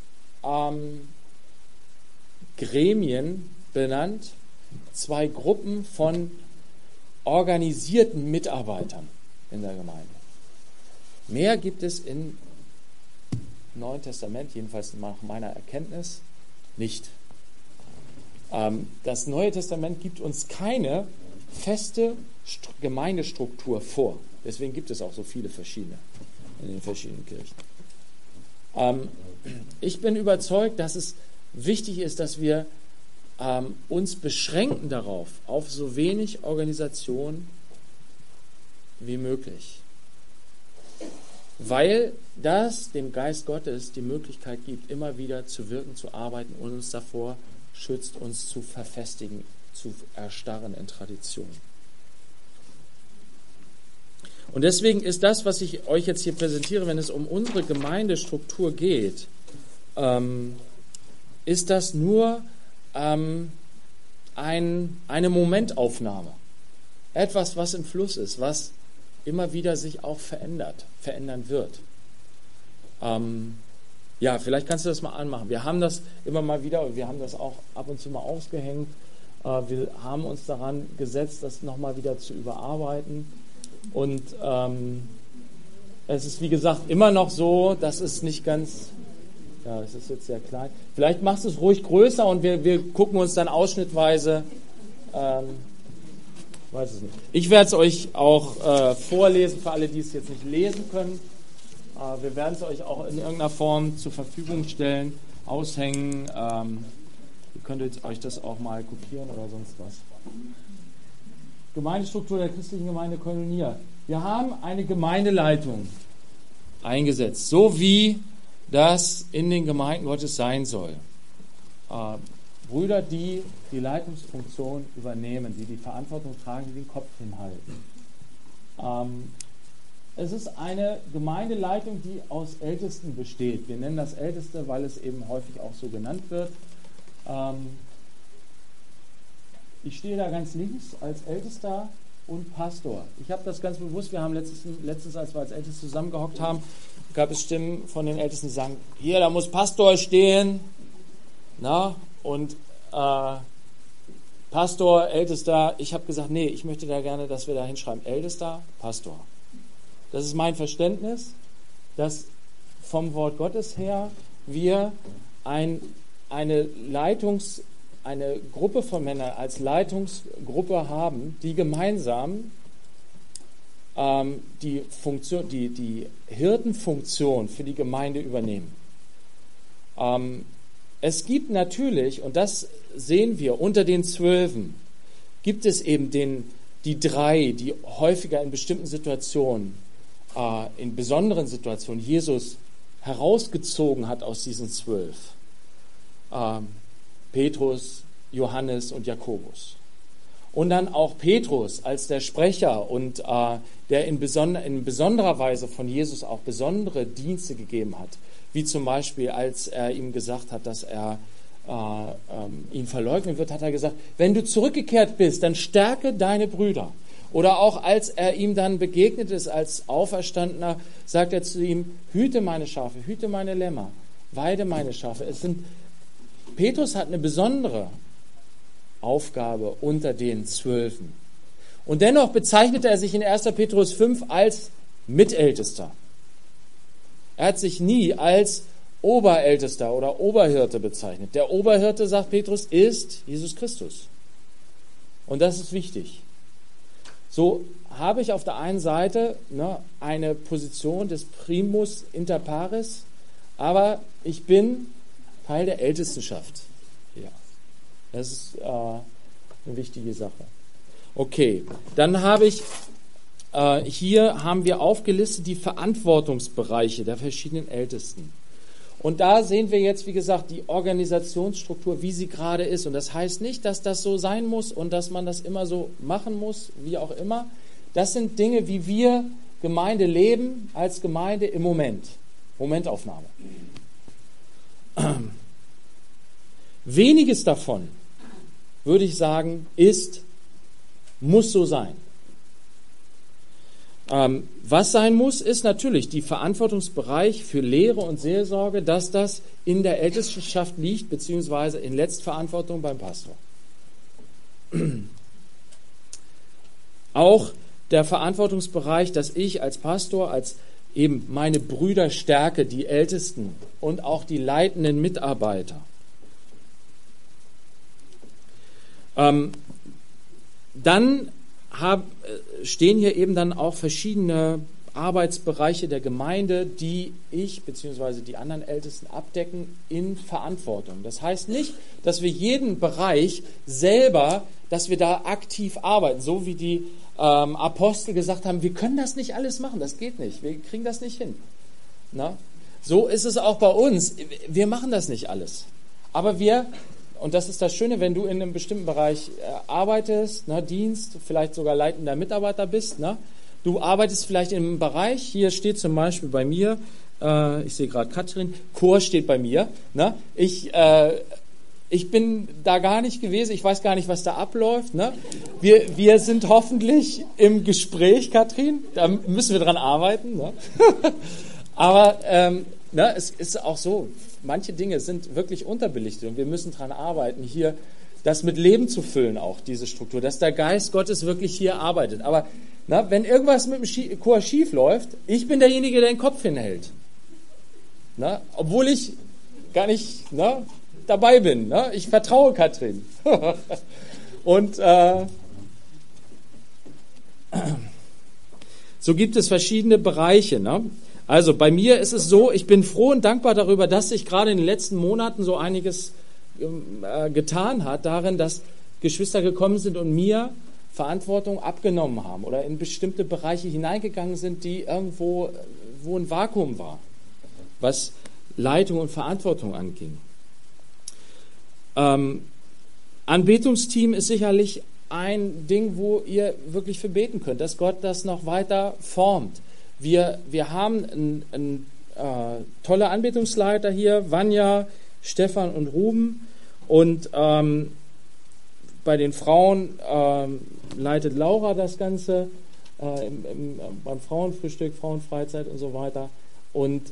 Speaker 1: Gremien benannt, zwei Gruppen von organisierten Mitarbeitern in der Gemeinde. Mehr gibt es im Neuen Testament, jedenfalls nach meiner Erkenntnis, nicht. Das Neue Testament gibt uns keine feste Gemeindestruktur vor. Deswegen gibt es auch so viele verschiedene in den verschiedenen Kirchen. Ich bin überzeugt, dass es wichtig ist, dass wir uns beschränken darauf, auf so wenig Organisation wie möglich. Weil das dem Geist Gottes die Möglichkeit gibt, immer wieder zu wirken, zu arbeiten und uns davor schützt, uns zu verfestigen, zu erstarren in Tradition. Und deswegen ist das, was ich euch jetzt hier präsentiere, wenn es um unsere Gemeindestruktur geht, ist das nur eine Momentaufnahme. Etwas, was im Fluss ist, was immer wieder sich auch verändern wird. Ja, vielleicht kannst du das mal anmachen. Wir haben das immer mal wieder, wir haben das auch ab und zu mal ausgehängt. Wir haben uns daran gesetzt, das nochmal wieder zu überarbeiten. Und es ist, wie gesagt, immer noch so, dass es nicht ganz, ja, es ist jetzt sehr klein. Vielleicht machst du es ruhig größer und wir gucken uns dann ausschnittweise, weiß es nicht. Ich werde es euch auch vorlesen, für alle, die es jetzt nicht lesen können. Wir werden es euch auch in irgendeiner Form zur Verfügung stellen, aushängen. Ihr könntet euch das auch mal kopieren oder sonst was. Gemeindestruktur der christlichen Gemeinde Koinonia. Wir haben eine Gemeindeleitung eingesetzt, so wie das in den Gemeinden Gottes sein soll. Brüder, die die Leitungsfunktion übernehmen, die die Verantwortung tragen, die den Kopf hinhalten. Es ist eine Gemeindeleitung, die aus Ältesten besteht. Wir nennen das Älteste, weil es eben häufig auch so genannt wird. Ich stehe da ganz links als Ältester und Pastor. Ich habe das ganz bewusst, wir haben letztens, als wir als Älteste zusammengehockt haben, gab es Stimmen von den Ältesten, die sagen, hier, da muss Pastor stehen. Na, und Pastor, Ältester, ich habe gesagt, nee, ich möchte da gerne, dass wir da hinschreiben, Ältester, Pastor. Das ist mein Verständnis, dass vom Wort Gottes her wir eine Gruppe von Männern als Leitungsgruppe haben, die gemeinsam die Hirtenfunktion für die Gemeinde übernehmen. Es gibt natürlich, und das sehen wir, unter den 12 gibt es eben die 3, die häufiger in bestimmten Situationen, in besonderen Situationen Jesus herausgezogen hat aus diesen 12. Petrus, Johannes und Jakobus. Und dann auch Petrus als der Sprecher und der in besonderer Weise von Jesus auch besondere Dienste gegeben hat. Wie zum Beispiel, als er ihm gesagt hat, dass er ihn verleugnen wird, hat er gesagt, wenn du zurückgekehrt bist, dann stärke deine Brüder. Oder auch als er ihm dann begegnet ist als Auferstandener, sagt er zu ihm, hüte meine Schafe, hüte meine Lämmer, weide meine Schafe. Petrus hat eine besondere Aufgabe unter den 12. Und dennoch bezeichnete er sich in 1. Petrus 5 als Mitältester. Er hat sich nie als Oberältester oder Oberhirte bezeichnet. Der Oberhirte, sagt Petrus, ist Jesus Christus. Und das ist wichtig. So habe ich auf der einen Seite eine Position des Primus inter pares, aber ich bin Teil der Ältestenschaft. Ja, das ist eine wichtige Sache. Okay, dann habe ich hier haben wir aufgelistet die Verantwortungsbereiche der verschiedenen Ältesten. Und da sehen wir jetzt, wie gesagt, die Organisationsstruktur, wie sie gerade ist. Und das heißt nicht, dass das so sein muss und dass man das immer so machen muss, wie auch immer. Das sind Dinge, wie wir Gemeinde leben, als Gemeinde im Moment. Momentaufnahme. Weniges davon, würde ich sagen, muss so sein. Was sein muss, ist natürlich die Verantwortungsbereich für Lehre und Seelsorge, dass das in der Ältestenschaft liegt, beziehungsweise in Letztverantwortung beim Pastor. Auch der Verantwortungsbereich, dass ich als Pastor, als eben meine Brüder stärke, die Ältesten und auch die leitenden Mitarbeiter. Dann stehen hier eben dann auch verschiedene Arbeitsbereiche der Gemeinde, die ich bzw. die anderen Ältesten abdecken in Verantwortung. Das heißt nicht, dass wir jeden Bereich selber, dass wir da aktiv arbeiten, so wie die Apostel gesagt haben, wir können das nicht alles machen, das geht nicht, wir kriegen das nicht hin. Na? So ist es auch bei uns, wir machen das nicht alles. Aber und das ist das Schöne, wenn du in einem bestimmten Bereich arbeitest, Dienst, vielleicht sogar leitender Mitarbeiter bist, du arbeitest vielleicht in einem Bereich, hier steht zum Beispiel bei mir, ich sehe gerade Katrin, Chor steht bei mir, ich bin da gar nicht gewesen, ich weiß gar nicht, was da abläuft. Wir sind hoffentlich im Gespräch, Katrin, da müssen wir dran arbeiten. Aber es ist auch so, manche Dinge sind wirklich unterbelichtet und wir müssen dran arbeiten, hier das mit Leben zu füllen, auch diese Struktur, dass der Geist Gottes wirklich hier arbeitet. Aber wenn irgendwas mit dem Chor schief läuft, ich bin derjenige, der den Kopf hinhält. Obwohl ich gar nicht dabei bin. Ich vertraue Katrin. Und so gibt es verschiedene Bereiche. Also bei mir ist es so, ich bin froh und dankbar darüber, dass sich gerade in den letzten Monaten so einiges getan hat, darin, dass Geschwister gekommen sind und mir Verantwortung abgenommen haben oder in bestimmte Bereiche hineingegangen sind, die irgendwo, wo ein Vakuum war, was Leitung und Verantwortung anging. Anbetungsteam ist sicherlich ein Ding, wo ihr wirklich für beten könnt, dass Gott das noch weiter formt. Wir haben tolle Anbetungsleiter hier, Vanja, Stefan und Ruben. Und bei den Frauen leitet Laura das Ganze beim Frauenfrühstück, Frauenfreizeit und so weiter. Und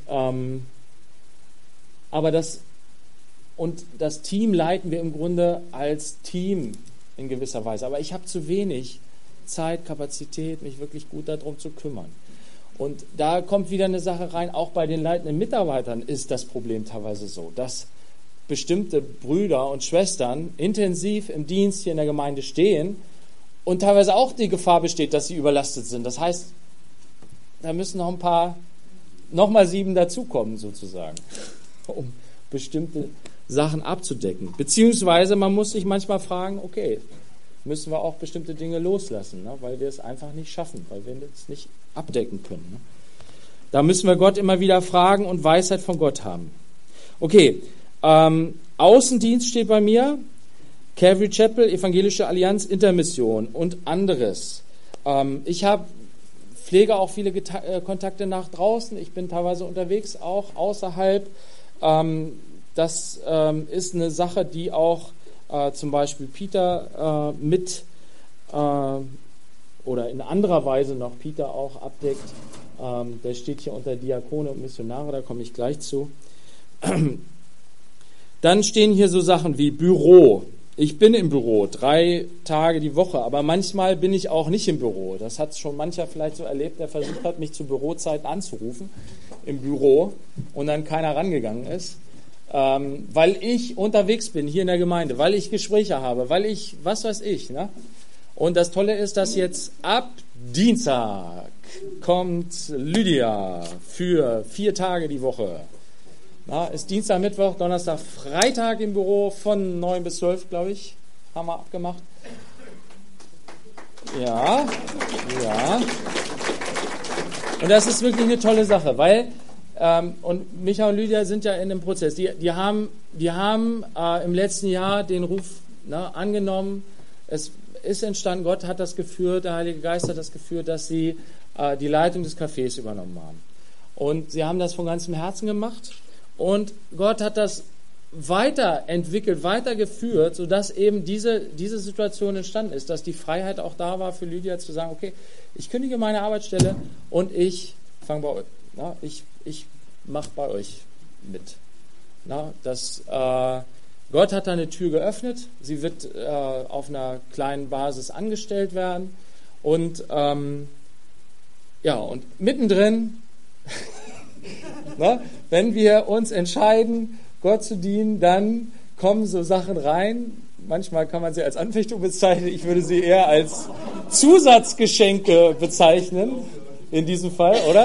Speaker 1: das Team leiten wir im Grunde als Team in gewisser Weise. Aber ich habe zu wenig Zeit, Kapazität, mich wirklich gut darum zu kümmern. Und da kommt wieder eine Sache rein, auch bei den leitenden Mitarbeitern ist das Problem teilweise so, dass bestimmte Brüder und Schwestern intensiv im Dienst hier in der Gemeinde stehen und teilweise auch die Gefahr besteht, dass sie überlastet sind. Das heißt, da müssen nochmal 7 dazukommen sozusagen, um bestimmte Sachen abzudecken. Beziehungsweise man muss sich manchmal fragen, okay, müssen wir auch bestimmte Dinge loslassen, weil wir es einfach nicht schaffen, weil wir es nicht abdecken können. Da müssen wir Gott immer wieder fragen und Weisheit von Gott haben. Okay, Außendienst steht bei mir, Calvary Chapel, Evangelische Allianz, Intermission und anderes. Ich pflege auch viele Kontakte nach draußen, ich bin teilweise unterwegs, auch außerhalb. Das ist eine Sache, die auch zum Beispiel Peter oder in anderer Weise noch Peter auch abdeckt. Der steht hier unter Diakone und Missionare, da komme ich gleich zu. Dann stehen hier so Sachen wie Büro. Ich bin im Büro 3 Tage die Woche, aber manchmal bin ich auch nicht im Büro. Das hat schon mancher vielleicht so erlebt, der versucht hat, mich zu Bürozeiten anzurufen im Büro und dann keiner rangegangen ist. Weil ich unterwegs bin hier in der Gemeinde, weil ich Gespräche habe, weil ich, was weiß ich. Und das Tolle ist, dass jetzt ab Dienstag kommt Lydia für 4 Tage die Woche. Ist Dienstag, Mittwoch, Donnerstag, Freitag im Büro von 9 bis 12, glaube ich, haben wir abgemacht. Ja. Und das ist wirklich eine tolle Sache, weil und Micha und Lydia sind ja in dem Prozess. Die haben im letzten Jahr den Ruf angenommen. Es ist entstanden, Gott hat das geführt, der Heilige Geist hat das geführt, dass sie die Leitung des Cafés übernommen haben. Und sie haben das von ganzem Herzen gemacht. Und Gott hat das weiterentwickelt, weitergeführt, sodass eben diese Situation entstanden ist, dass die Freiheit auch da war für Lydia zu sagen, okay, ich kündige meine Arbeitsstelle und ich fange bei euch, ich mache bei euch mit. Gott hat da eine Tür geöffnet, sie wird auf einer kleinen Basis angestellt werden und und mittendrin, wenn wir uns entscheiden, Gott zu dienen, dann kommen so Sachen rein. Manchmal kann man sie als Anfechtung bezeichnen. Ich würde sie eher als Zusatzgeschenke bezeichnen. In diesem Fall, oder?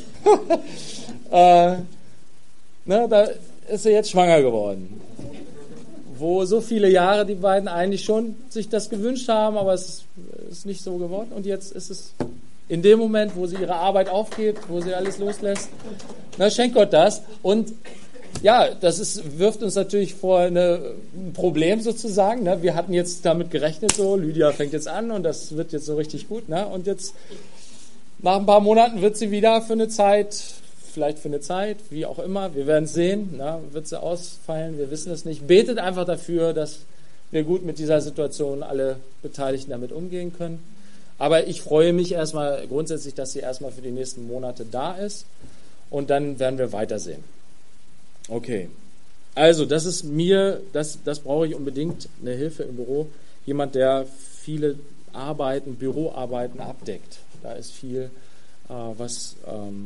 Speaker 1: Da ist sie jetzt schwanger geworden. Wo so viele Jahre die beiden eigentlich schon sich das gewünscht haben, aber es ist nicht so geworden. Und jetzt ist es in dem Moment, wo sie ihre Arbeit aufgibt, wo sie alles loslässt, schenkt Gott das. Und ja, wirft uns natürlich vor ein Problem sozusagen. Wir hatten jetzt damit gerechnet, so Lydia fängt jetzt an und das wird jetzt so richtig gut. Und jetzt nach ein paar Monaten wird sie wieder vielleicht für eine Zeit, wie auch immer, wir werden es sehen, wird sie ausfallen, wir wissen es nicht. Betet einfach dafür, dass wir gut mit dieser Situation alle Beteiligten damit umgehen können. Aber ich freue mich erstmal grundsätzlich, dass sie erstmal für die nächsten Monate da ist und dann werden wir weitersehen. Okay, also das brauche ich unbedingt, eine Hilfe im Büro. Jemand, der viele Büroarbeiten abdeckt. Da ist viel, was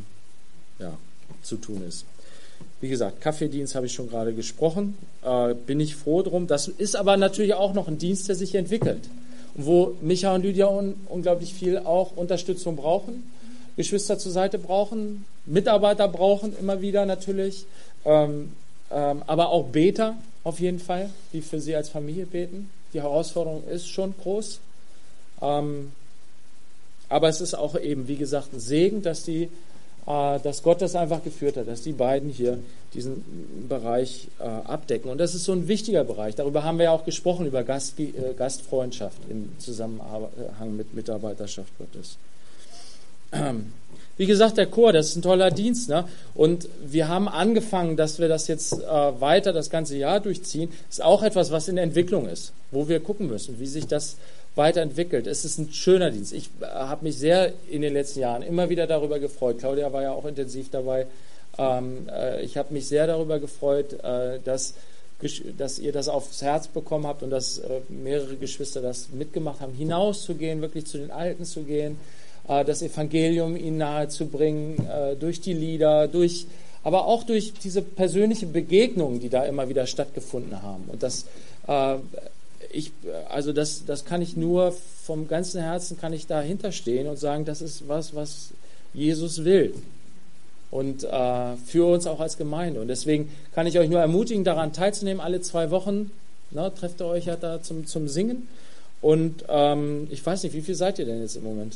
Speaker 1: zu tun ist. Wie gesagt, Kaffeedienst habe ich schon gerade gesprochen. Bin ich froh drum. Das ist aber natürlich auch noch ein Dienst, der sich entwickelt. Und wo Micha und Lydia unglaublich viel auch Unterstützung brauchen, Geschwister zur Seite brauchen, Mitarbeiter brauchen immer wieder natürlich. Aber auch Beter auf jeden Fall, die für sie als Familie beten. Die Herausforderung ist schon groß. Aber es ist auch eben, wie gesagt, ein Segen, dass Gott das einfach geführt hat, dass die beiden hier diesen Bereich abdecken. Und das ist so ein wichtiger Bereich. Darüber haben wir ja auch gesprochen, über Gastfreundschaft im Zusammenhang mit Mitarbeiterschaft Gottes. Wie gesagt, der Chor, das ist ein toller Dienst. Und wir haben angefangen, dass wir das jetzt weiter das ganze Jahr durchziehen. Das ist auch etwas, was in der Entwicklung ist, wo wir gucken müssen, wie sich das weiterentwickelt. Es ist ein schöner Dienst. Ich habe mich sehr in den letzten Jahren immer wieder darüber gefreut. Claudia war ja auch intensiv dabei. Ich habe mich sehr darüber gefreut, dass ihr das aufs Herz bekommen habt und dass mehrere Geschwister das mitgemacht haben, hinauszugehen, wirklich zu den Alten zu gehen, das Evangelium ihnen nahezubringen, durch die Lieder, aber auch durch diese persönliche Begegnung, die da immer wieder stattgefunden haben. Und das kann ich nur vom ganzen Herzen kann ich dahinter stehen und sagen, das ist was Jesus will. Und für uns auch als Gemeinde. Und deswegen kann ich euch nur ermutigen, daran teilzunehmen, alle 2 Wochen. Trefft ihr euch ja da zum Singen. Und ich weiß nicht, wie viel seid ihr denn jetzt im Moment?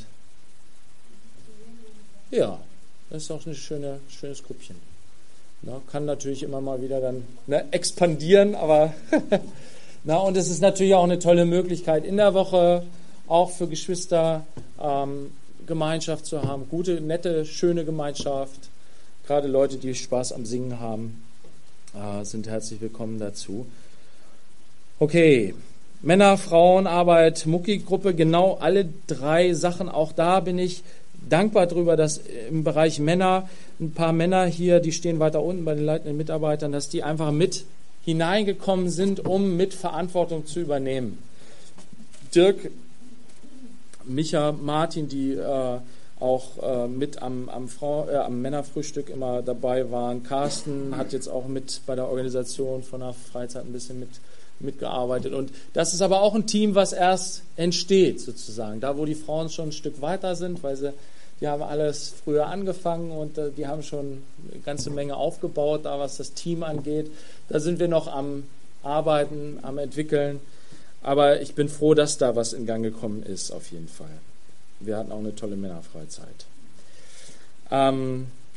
Speaker 1: Ja, das ist auch ein schönes Grüppchen. Kann natürlich immer mal wieder dann expandieren, aber und es ist natürlich auch eine tolle Möglichkeit, in der Woche auch für Geschwister Gemeinschaft zu haben. Gute, nette, schöne Gemeinschaft. Gerade Leute, die Spaß am Singen haben, sind herzlich willkommen dazu. Okay, Männer, Frauen, Arbeit, Mucki-Gruppe, genau alle 3 Sachen. Auch da bin ich dankbar darüber, dass im Bereich Männer, ein paar Männer hier, die stehen weiter unten bei den leitenden Mitarbeitern, dass die einfach mit hineingekommen sind, um mit Verantwortung zu übernehmen. Dirk, Micha, Martin, die auch mit am Männerfrühstück immer dabei waren. Carsten hat jetzt auch mit bei der Organisation von der Freizeit ein bisschen mitgearbeitet. Und das ist aber auch ein Team, was erst entsteht sozusagen. Da, wo die Frauen schon ein Stück weiter sind, weil die haben alles früher angefangen und die haben schon eine ganze Menge aufgebaut, da was das Team angeht. Da sind wir noch am Arbeiten, am Entwickeln. Aber ich bin froh, dass da was in Gang gekommen ist, auf jeden Fall. Wir hatten auch eine tolle Männerfreizeit.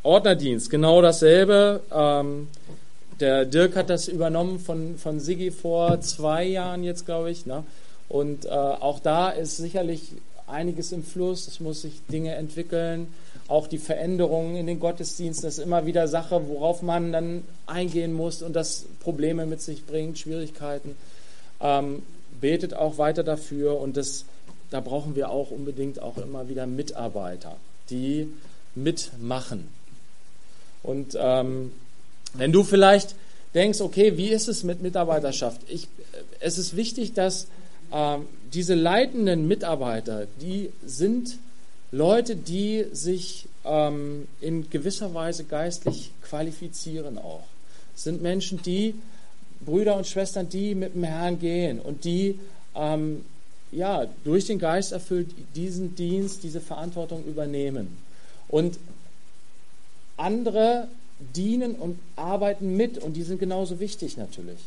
Speaker 1: Ordnerdienst, genau dasselbe. Der Dirk hat das übernommen von Siggi vor 2 Jahren jetzt, glaube ich. Ne? Und auch da ist sicherlich einiges im Fluss. Es muss sich Dinge entwickeln. Auch die Veränderungen in den Gottesdiensten, das ist immer wieder Sache, worauf man dann eingehen muss und das Probleme mit sich bringt, Schwierigkeiten. Betet auch weiter dafür und da brauchen wir auch unbedingt auch immer wieder Mitarbeiter, die mitmachen. Und wenn du vielleicht denkst, okay, wie ist es mit Mitarbeiterschaft? Es ist wichtig, dass diese leitenden Mitarbeiter, die sind Leute, die sich in gewisser Weise geistlich qualifizieren auch. Es sind Menschen, Brüder und Schwestern, die mit dem Herrn gehen und die durch den Geist erfüllt diesen Dienst, diese Verantwortung übernehmen. Und andere dienen und arbeiten mit und die sind genauso wichtig natürlich.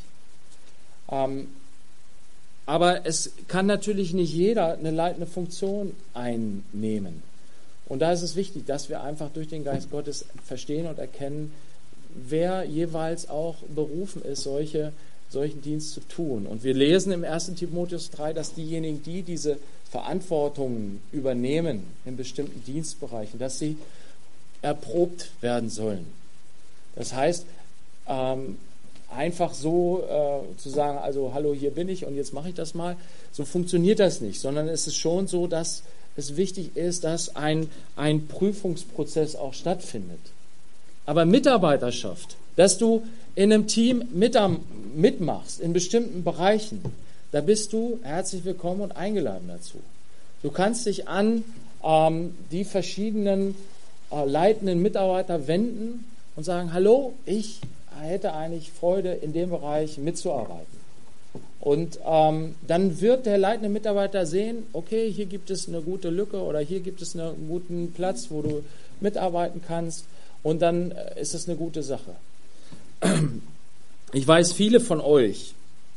Speaker 1: Aber es kann natürlich nicht jeder eine leitende Funktion einnehmen. Und da ist es wichtig, dass wir einfach durch den Geist Gottes verstehen und erkennen, wer jeweils auch berufen ist, solchen Dienst zu tun. Und wir lesen im 1. Timotheus 3, dass diejenigen, die diese Verantwortung übernehmen in bestimmten Dienstbereichen, dass sie erprobt werden sollen. Das heißt, einfach so zu sagen, also hallo, hier bin ich und jetzt mache ich das mal, so funktioniert das nicht, sondern es ist schon so, dass es wichtig ist, dass ein Prüfungsprozess auch stattfindet. Aber Mitarbeiterschaft, dass du in einem Team mitmachst, in bestimmten Bereichen, da bist du herzlich willkommen und eingeladen dazu. Du kannst dich an die verschiedenen leitenden Mitarbeiter wenden und sagen, hallo, ich hätte eigentlich Freude, in dem Bereich mitzuarbeiten. Und dann wird der leitende Mitarbeiter sehen, okay, hier gibt es eine gute Lücke oder hier gibt es einen guten Platz, wo du mitarbeiten kannst und dann ist das eine gute Sache. Ich weiß, viele von euch,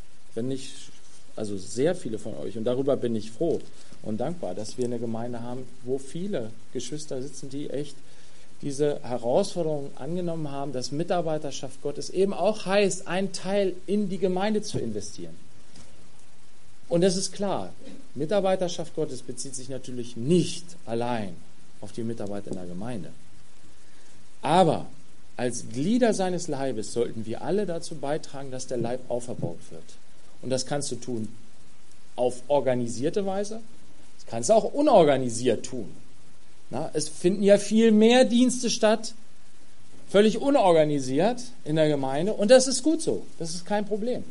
Speaker 1: sehr viele von euch, und darüber bin ich froh und dankbar, dass wir eine Gemeinde haben, wo viele Geschwister sitzen, die echt diese Herausforderung angenommen haben, dass Mitarbeiterschaft Gottes eben auch heißt, einen Teil in die Gemeinde zu investieren. Und das ist klar, Mitarbeiterschaft Gottes bezieht sich natürlich nicht allein auf die Mitarbeiter in der Gemeinde. Aber als Glieder seines Leibes sollten wir alle dazu beitragen, dass der Leib auferbaut wird. Und das kannst du tun auf organisierte Weise, das kannst du auch unorganisiert tun. Es finden ja viel mehr Dienste statt, völlig unorganisiert in der Gemeinde. Und das ist gut so. Das ist kein Problem.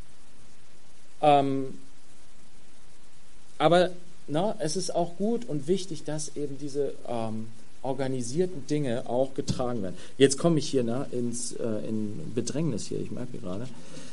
Speaker 1: Aber es ist auch gut und wichtig, dass eben diese organisierten Dinge auch getragen werden. Jetzt komme ich hier in Bedrängnis hier, ich merke gerade.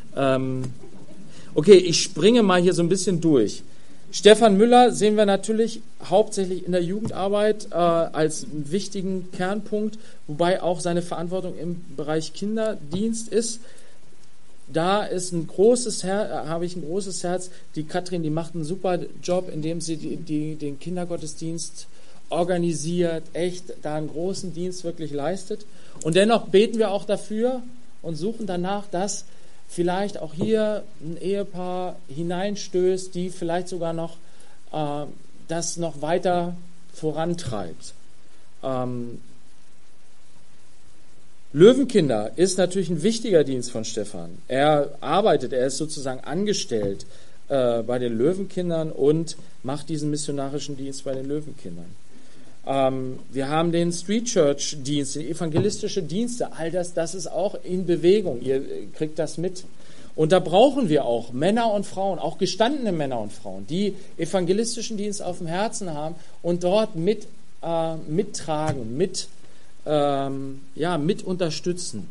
Speaker 1: Okay, ich springe mal hier so ein bisschen durch. Stefan Müller sehen wir natürlich hauptsächlich in der Jugendarbeit als wichtigen Kernpunkt, wobei auch seine Verantwortung im Bereich Kinderdienst ist. Da ist habe ich ein großes Herz. Die Katrin, die macht einen super Job, indem sie den Kindergottesdienst organisiert, echt da einen großen Dienst wirklich leistet. Und dennoch beten wir auch dafür und suchen danach, dass vielleicht auch hier ein Ehepaar hineinstößt, die vielleicht sogar noch das noch weiter vorantreibt. Löwenkinder ist natürlich ein wichtiger Dienst von Stefan. Er ist sozusagen angestellt bei den Löwenkindern und macht diesen missionarischen Dienst bei den Löwenkindern. Wir haben den Street Church Dienst, die evangelistische Dienste, all das ist auch in Bewegung. Ihr kriegt das mit. Und da brauchen wir auch Männer und Frauen, auch gestandene Männer und Frauen, die evangelistischen Dienst auf dem Herzen haben und dort mittragen, mit unterstützen.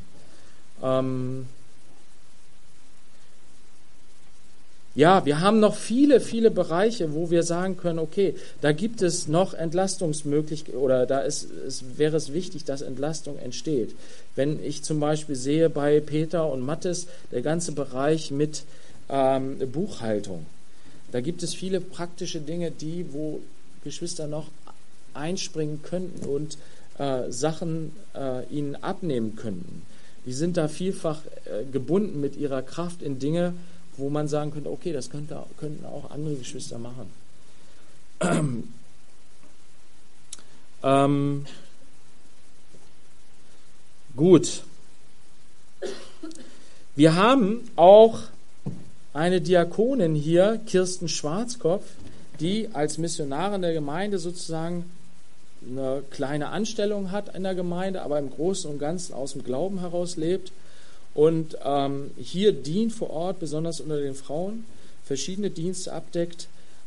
Speaker 1: Wir haben noch viele, viele Bereiche, wo wir sagen können, okay, da gibt es noch Entlastungsmöglichkeiten oder wäre es wichtig, dass Entlastung entsteht. Wenn ich zum Beispiel sehe bei Peter und Mathis, der ganze Bereich mit Buchhaltung, da gibt es viele praktische Dinge, wo Geschwister noch einspringen könnten und Sachen ihnen abnehmen könnten. Die sind da vielfach gebunden mit ihrer Kraft in Dinge, wo man sagen könnte, okay, das könnten auch andere Geschwister machen. Gut. Wir haben auch eine Diakonin hier, Kirsten Schwarzkopf, die als Missionarin der Gemeinde sozusagen eine kleine Anstellung hat in der Gemeinde, aber im Großen und Ganzen aus dem Glauben heraus lebt und hier dient vor Ort, besonders unter den Frauen, verschiedene Dienste abdeckt,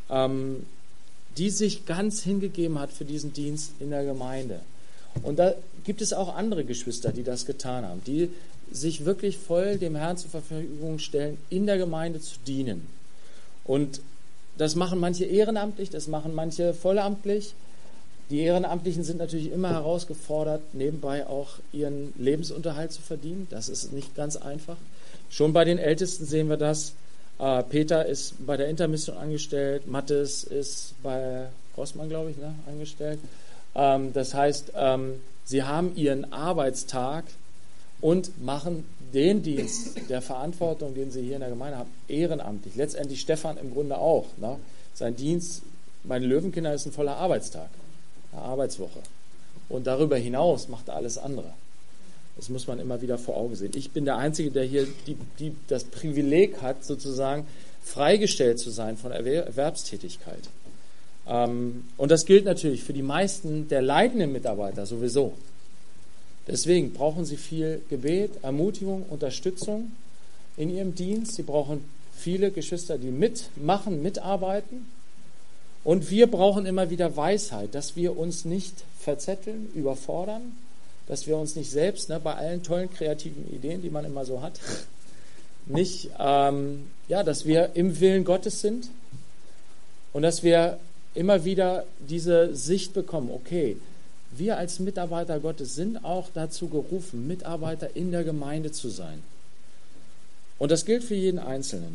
Speaker 1: die sich ganz hingegeben hat für diesen Dienst in der Gemeinde. Und da gibt es auch andere Geschwister, die das getan haben, die sich wirklich voll dem Herrn zur Verfügung stellen, in der Gemeinde zu dienen. Und das machen manche ehrenamtlich, das machen manche vollamtlich. Die Ehrenamtlichen sind natürlich immer herausgefordert, nebenbei auch ihren Lebensunterhalt zu verdienen. Das ist nicht ganz einfach. Schon bei den Ältesten sehen wir das. Peter ist bei der Intermission angestellt, Mathis ist bei Rossmann, glaube ich, angestellt. Das heißt, sie haben ihren Arbeitstag und machen den Dienst der Verantwortung, den sie hier in der Gemeinde haben, ehrenamtlich. Letztendlich Stefan im Grunde auch. Ne? Sein Dienst bei den Löwenkinder ist ein voller Arbeitstag, eine Arbeitswoche. Und darüber hinaus macht er alles andere. Das muss man immer wieder vor Augen sehen. Ich bin der Einzige, der hier das Privileg hat, sozusagen freigestellt zu sein von Erwerbstätigkeit. Und das gilt natürlich für die meisten der leitenden Mitarbeiter sowieso. Deswegen brauchen sie viel Gebet, Ermutigung, Unterstützung in ihrem Dienst. Sie brauchen viele Geschwister, die mitmachen, mitarbeiten. Und wir brauchen immer wieder Weisheit, dass wir uns nicht verzetteln, überfordern, dass wir uns nicht selbst, bei allen tollen kreativen Ideen, die man immer so hat, nicht, dass wir im Willen Gottes sind und dass wir immer wieder diese Sicht bekommen, okay, wir als Mitarbeiter Gottes sind auch dazu gerufen, Mitarbeiter in der Gemeinde zu sein. Und das gilt für jeden Einzelnen.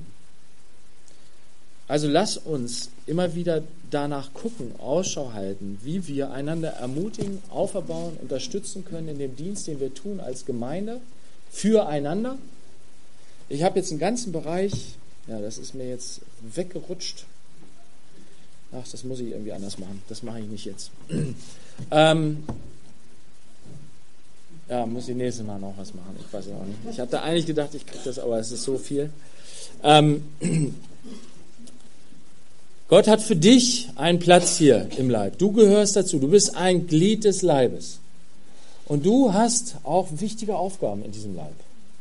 Speaker 1: Also lass uns immer wieder danach gucken, Ausschau halten, wie wir einander ermutigen, auferbauen, unterstützen können in dem Dienst, den wir tun als Gemeinde, füreinander. Ich habe jetzt einen ganzen Bereich, das ist mir jetzt weggerutscht. Ach, das muss ich irgendwie anders machen. Das mache ich nicht jetzt. Muss ich nächstes Mal noch was machen. Ich weiß auch nicht. Ich hatte eigentlich gedacht, ich kriege das, aber es ist so viel. Gott hat für dich einen Platz hier im Leib. Du gehörst dazu. Du bist ein Glied des Leibes. Und du hast auch wichtige Aufgaben in diesem Leib.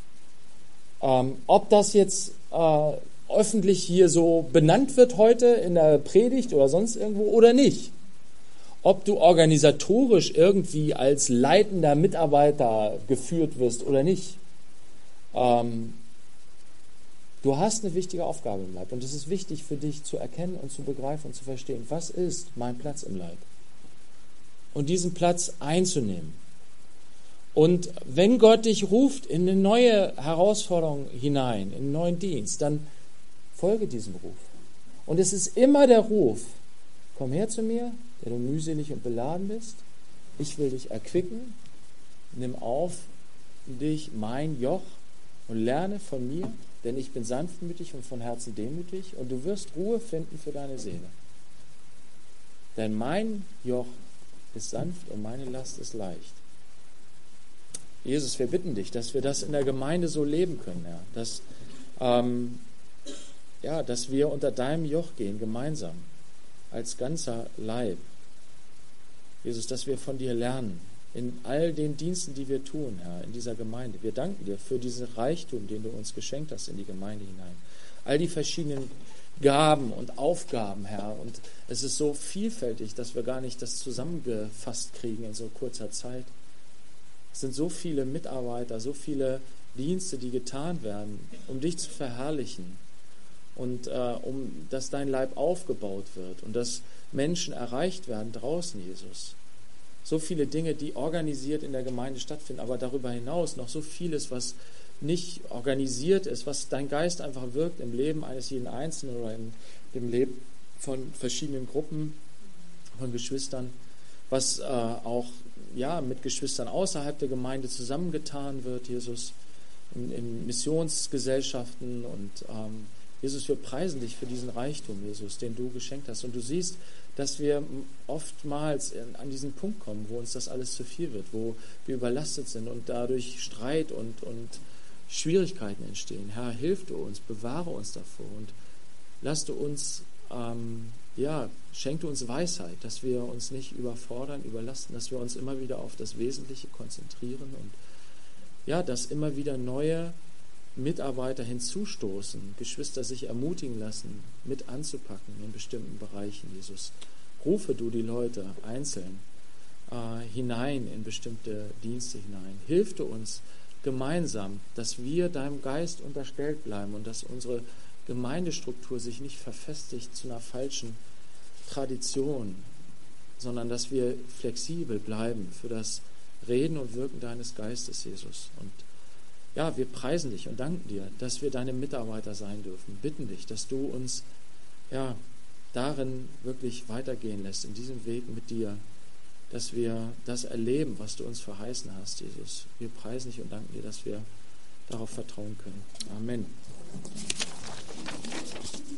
Speaker 1: Ob das jetzt öffentlich hier so benannt wird heute in der Predigt oder sonst irgendwo oder nicht. Ob du organisatorisch irgendwie als leitender Mitarbeiter geführt wirst oder nicht. Du hast eine wichtige Aufgabe im Leib und es ist wichtig für dich zu erkennen und zu begreifen und zu verstehen, was ist mein Platz im Leib? Und diesen Platz einzunehmen. Und wenn Gott dich ruft in eine neue Herausforderung hinein, in einen neuen Dienst, dann folge diesem Ruf. Und es ist immer der Ruf, komm her zu mir, der du mühselig und beladen bist. Ich will dich erquicken. Nimm auf dich mein Joch und lerne von mir, denn ich bin sanftmütig und von Herzen demütig und du wirst Ruhe finden für deine Seele. Denn mein Joch ist sanft und meine Last ist leicht. Jesus, wir bitten dich, dass wir das in der Gemeinde so leben können, dass wir unter deinem Joch gehen, gemeinsam, als ganzer Leib. Jesus, dass wir von dir lernen, in all den Diensten, die wir tun, Herr, in dieser Gemeinde. Wir danken dir für diesen Reichtum, den du uns geschenkt hast in die Gemeinde hinein. All die verschiedenen Gaben und Aufgaben, Herr. Und es ist so vielfältig, dass wir gar nicht das zusammengefasst kriegen in so kurzer Zeit. Es sind so viele Mitarbeiter, so viele Dienste, die getan werden, um dich zu verherrlichen und dass dein Leib aufgebaut wird und dass Menschen erreicht werden draußen, Jesus. So viele Dinge, die organisiert in der Gemeinde stattfinden, aber darüber hinaus noch so vieles, was nicht organisiert ist, was dein Geist einfach wirkt im Leben eines jeden Einzelnen oder in dem Leben von verschiedenen Gruppen, von Geschwistern, was auch mit Geschwistern außerhalb der Gemeinde zusammengetan wird, Jesus, in Missionsgesellschaften. Und Jesus, wir preisen dich für diesen Reichtum, Jesus, den du geschenkt hast. Und du siehst, dass wir oftmals an diesen Punkt kommen, wo uns das alles zu viel wird, wo wir überlastet sind und dadurch Streit und Schwierigkeiten entstehen. Herr, hilf du uns, bewahre uns davor und lass du uns, schenk du uns Weisheit, dass wir uns nicht überfordern, überlasten, dass wir uns immer wieder auf das Wesentliche konzentrieren und dass immer wieder neue Mitarbeiter hinzustoßen, Geschwister sich ermutigen lassen, mit anzupacken in bestimmten Bereichen, Jesus. Rufe du die Leute einzeln hinein in bestimmte Dienste hinein. Hilf du uns gemeinsam, dass wir deinem Geist unterstellt bleiben und dass unsere Gemeindestruktur sich nicht verfestigt zu einer falschen Tradition, sondern dass wir flexibel bleiben für das Reden und Wirken deines Geistes, Jesus. Und wir preisen dich und danken dir, dass wir deine Mitarbeiter sein dürfen. Bitten dich, dass du uns darin wirklich weitergehen lässt, in diesem Weg mit dir, dass wir das erleben, was du uns verheißen hast, Jesus. Wir preisen dich und danken dir, dass wir darauf vertrauen können. Amen.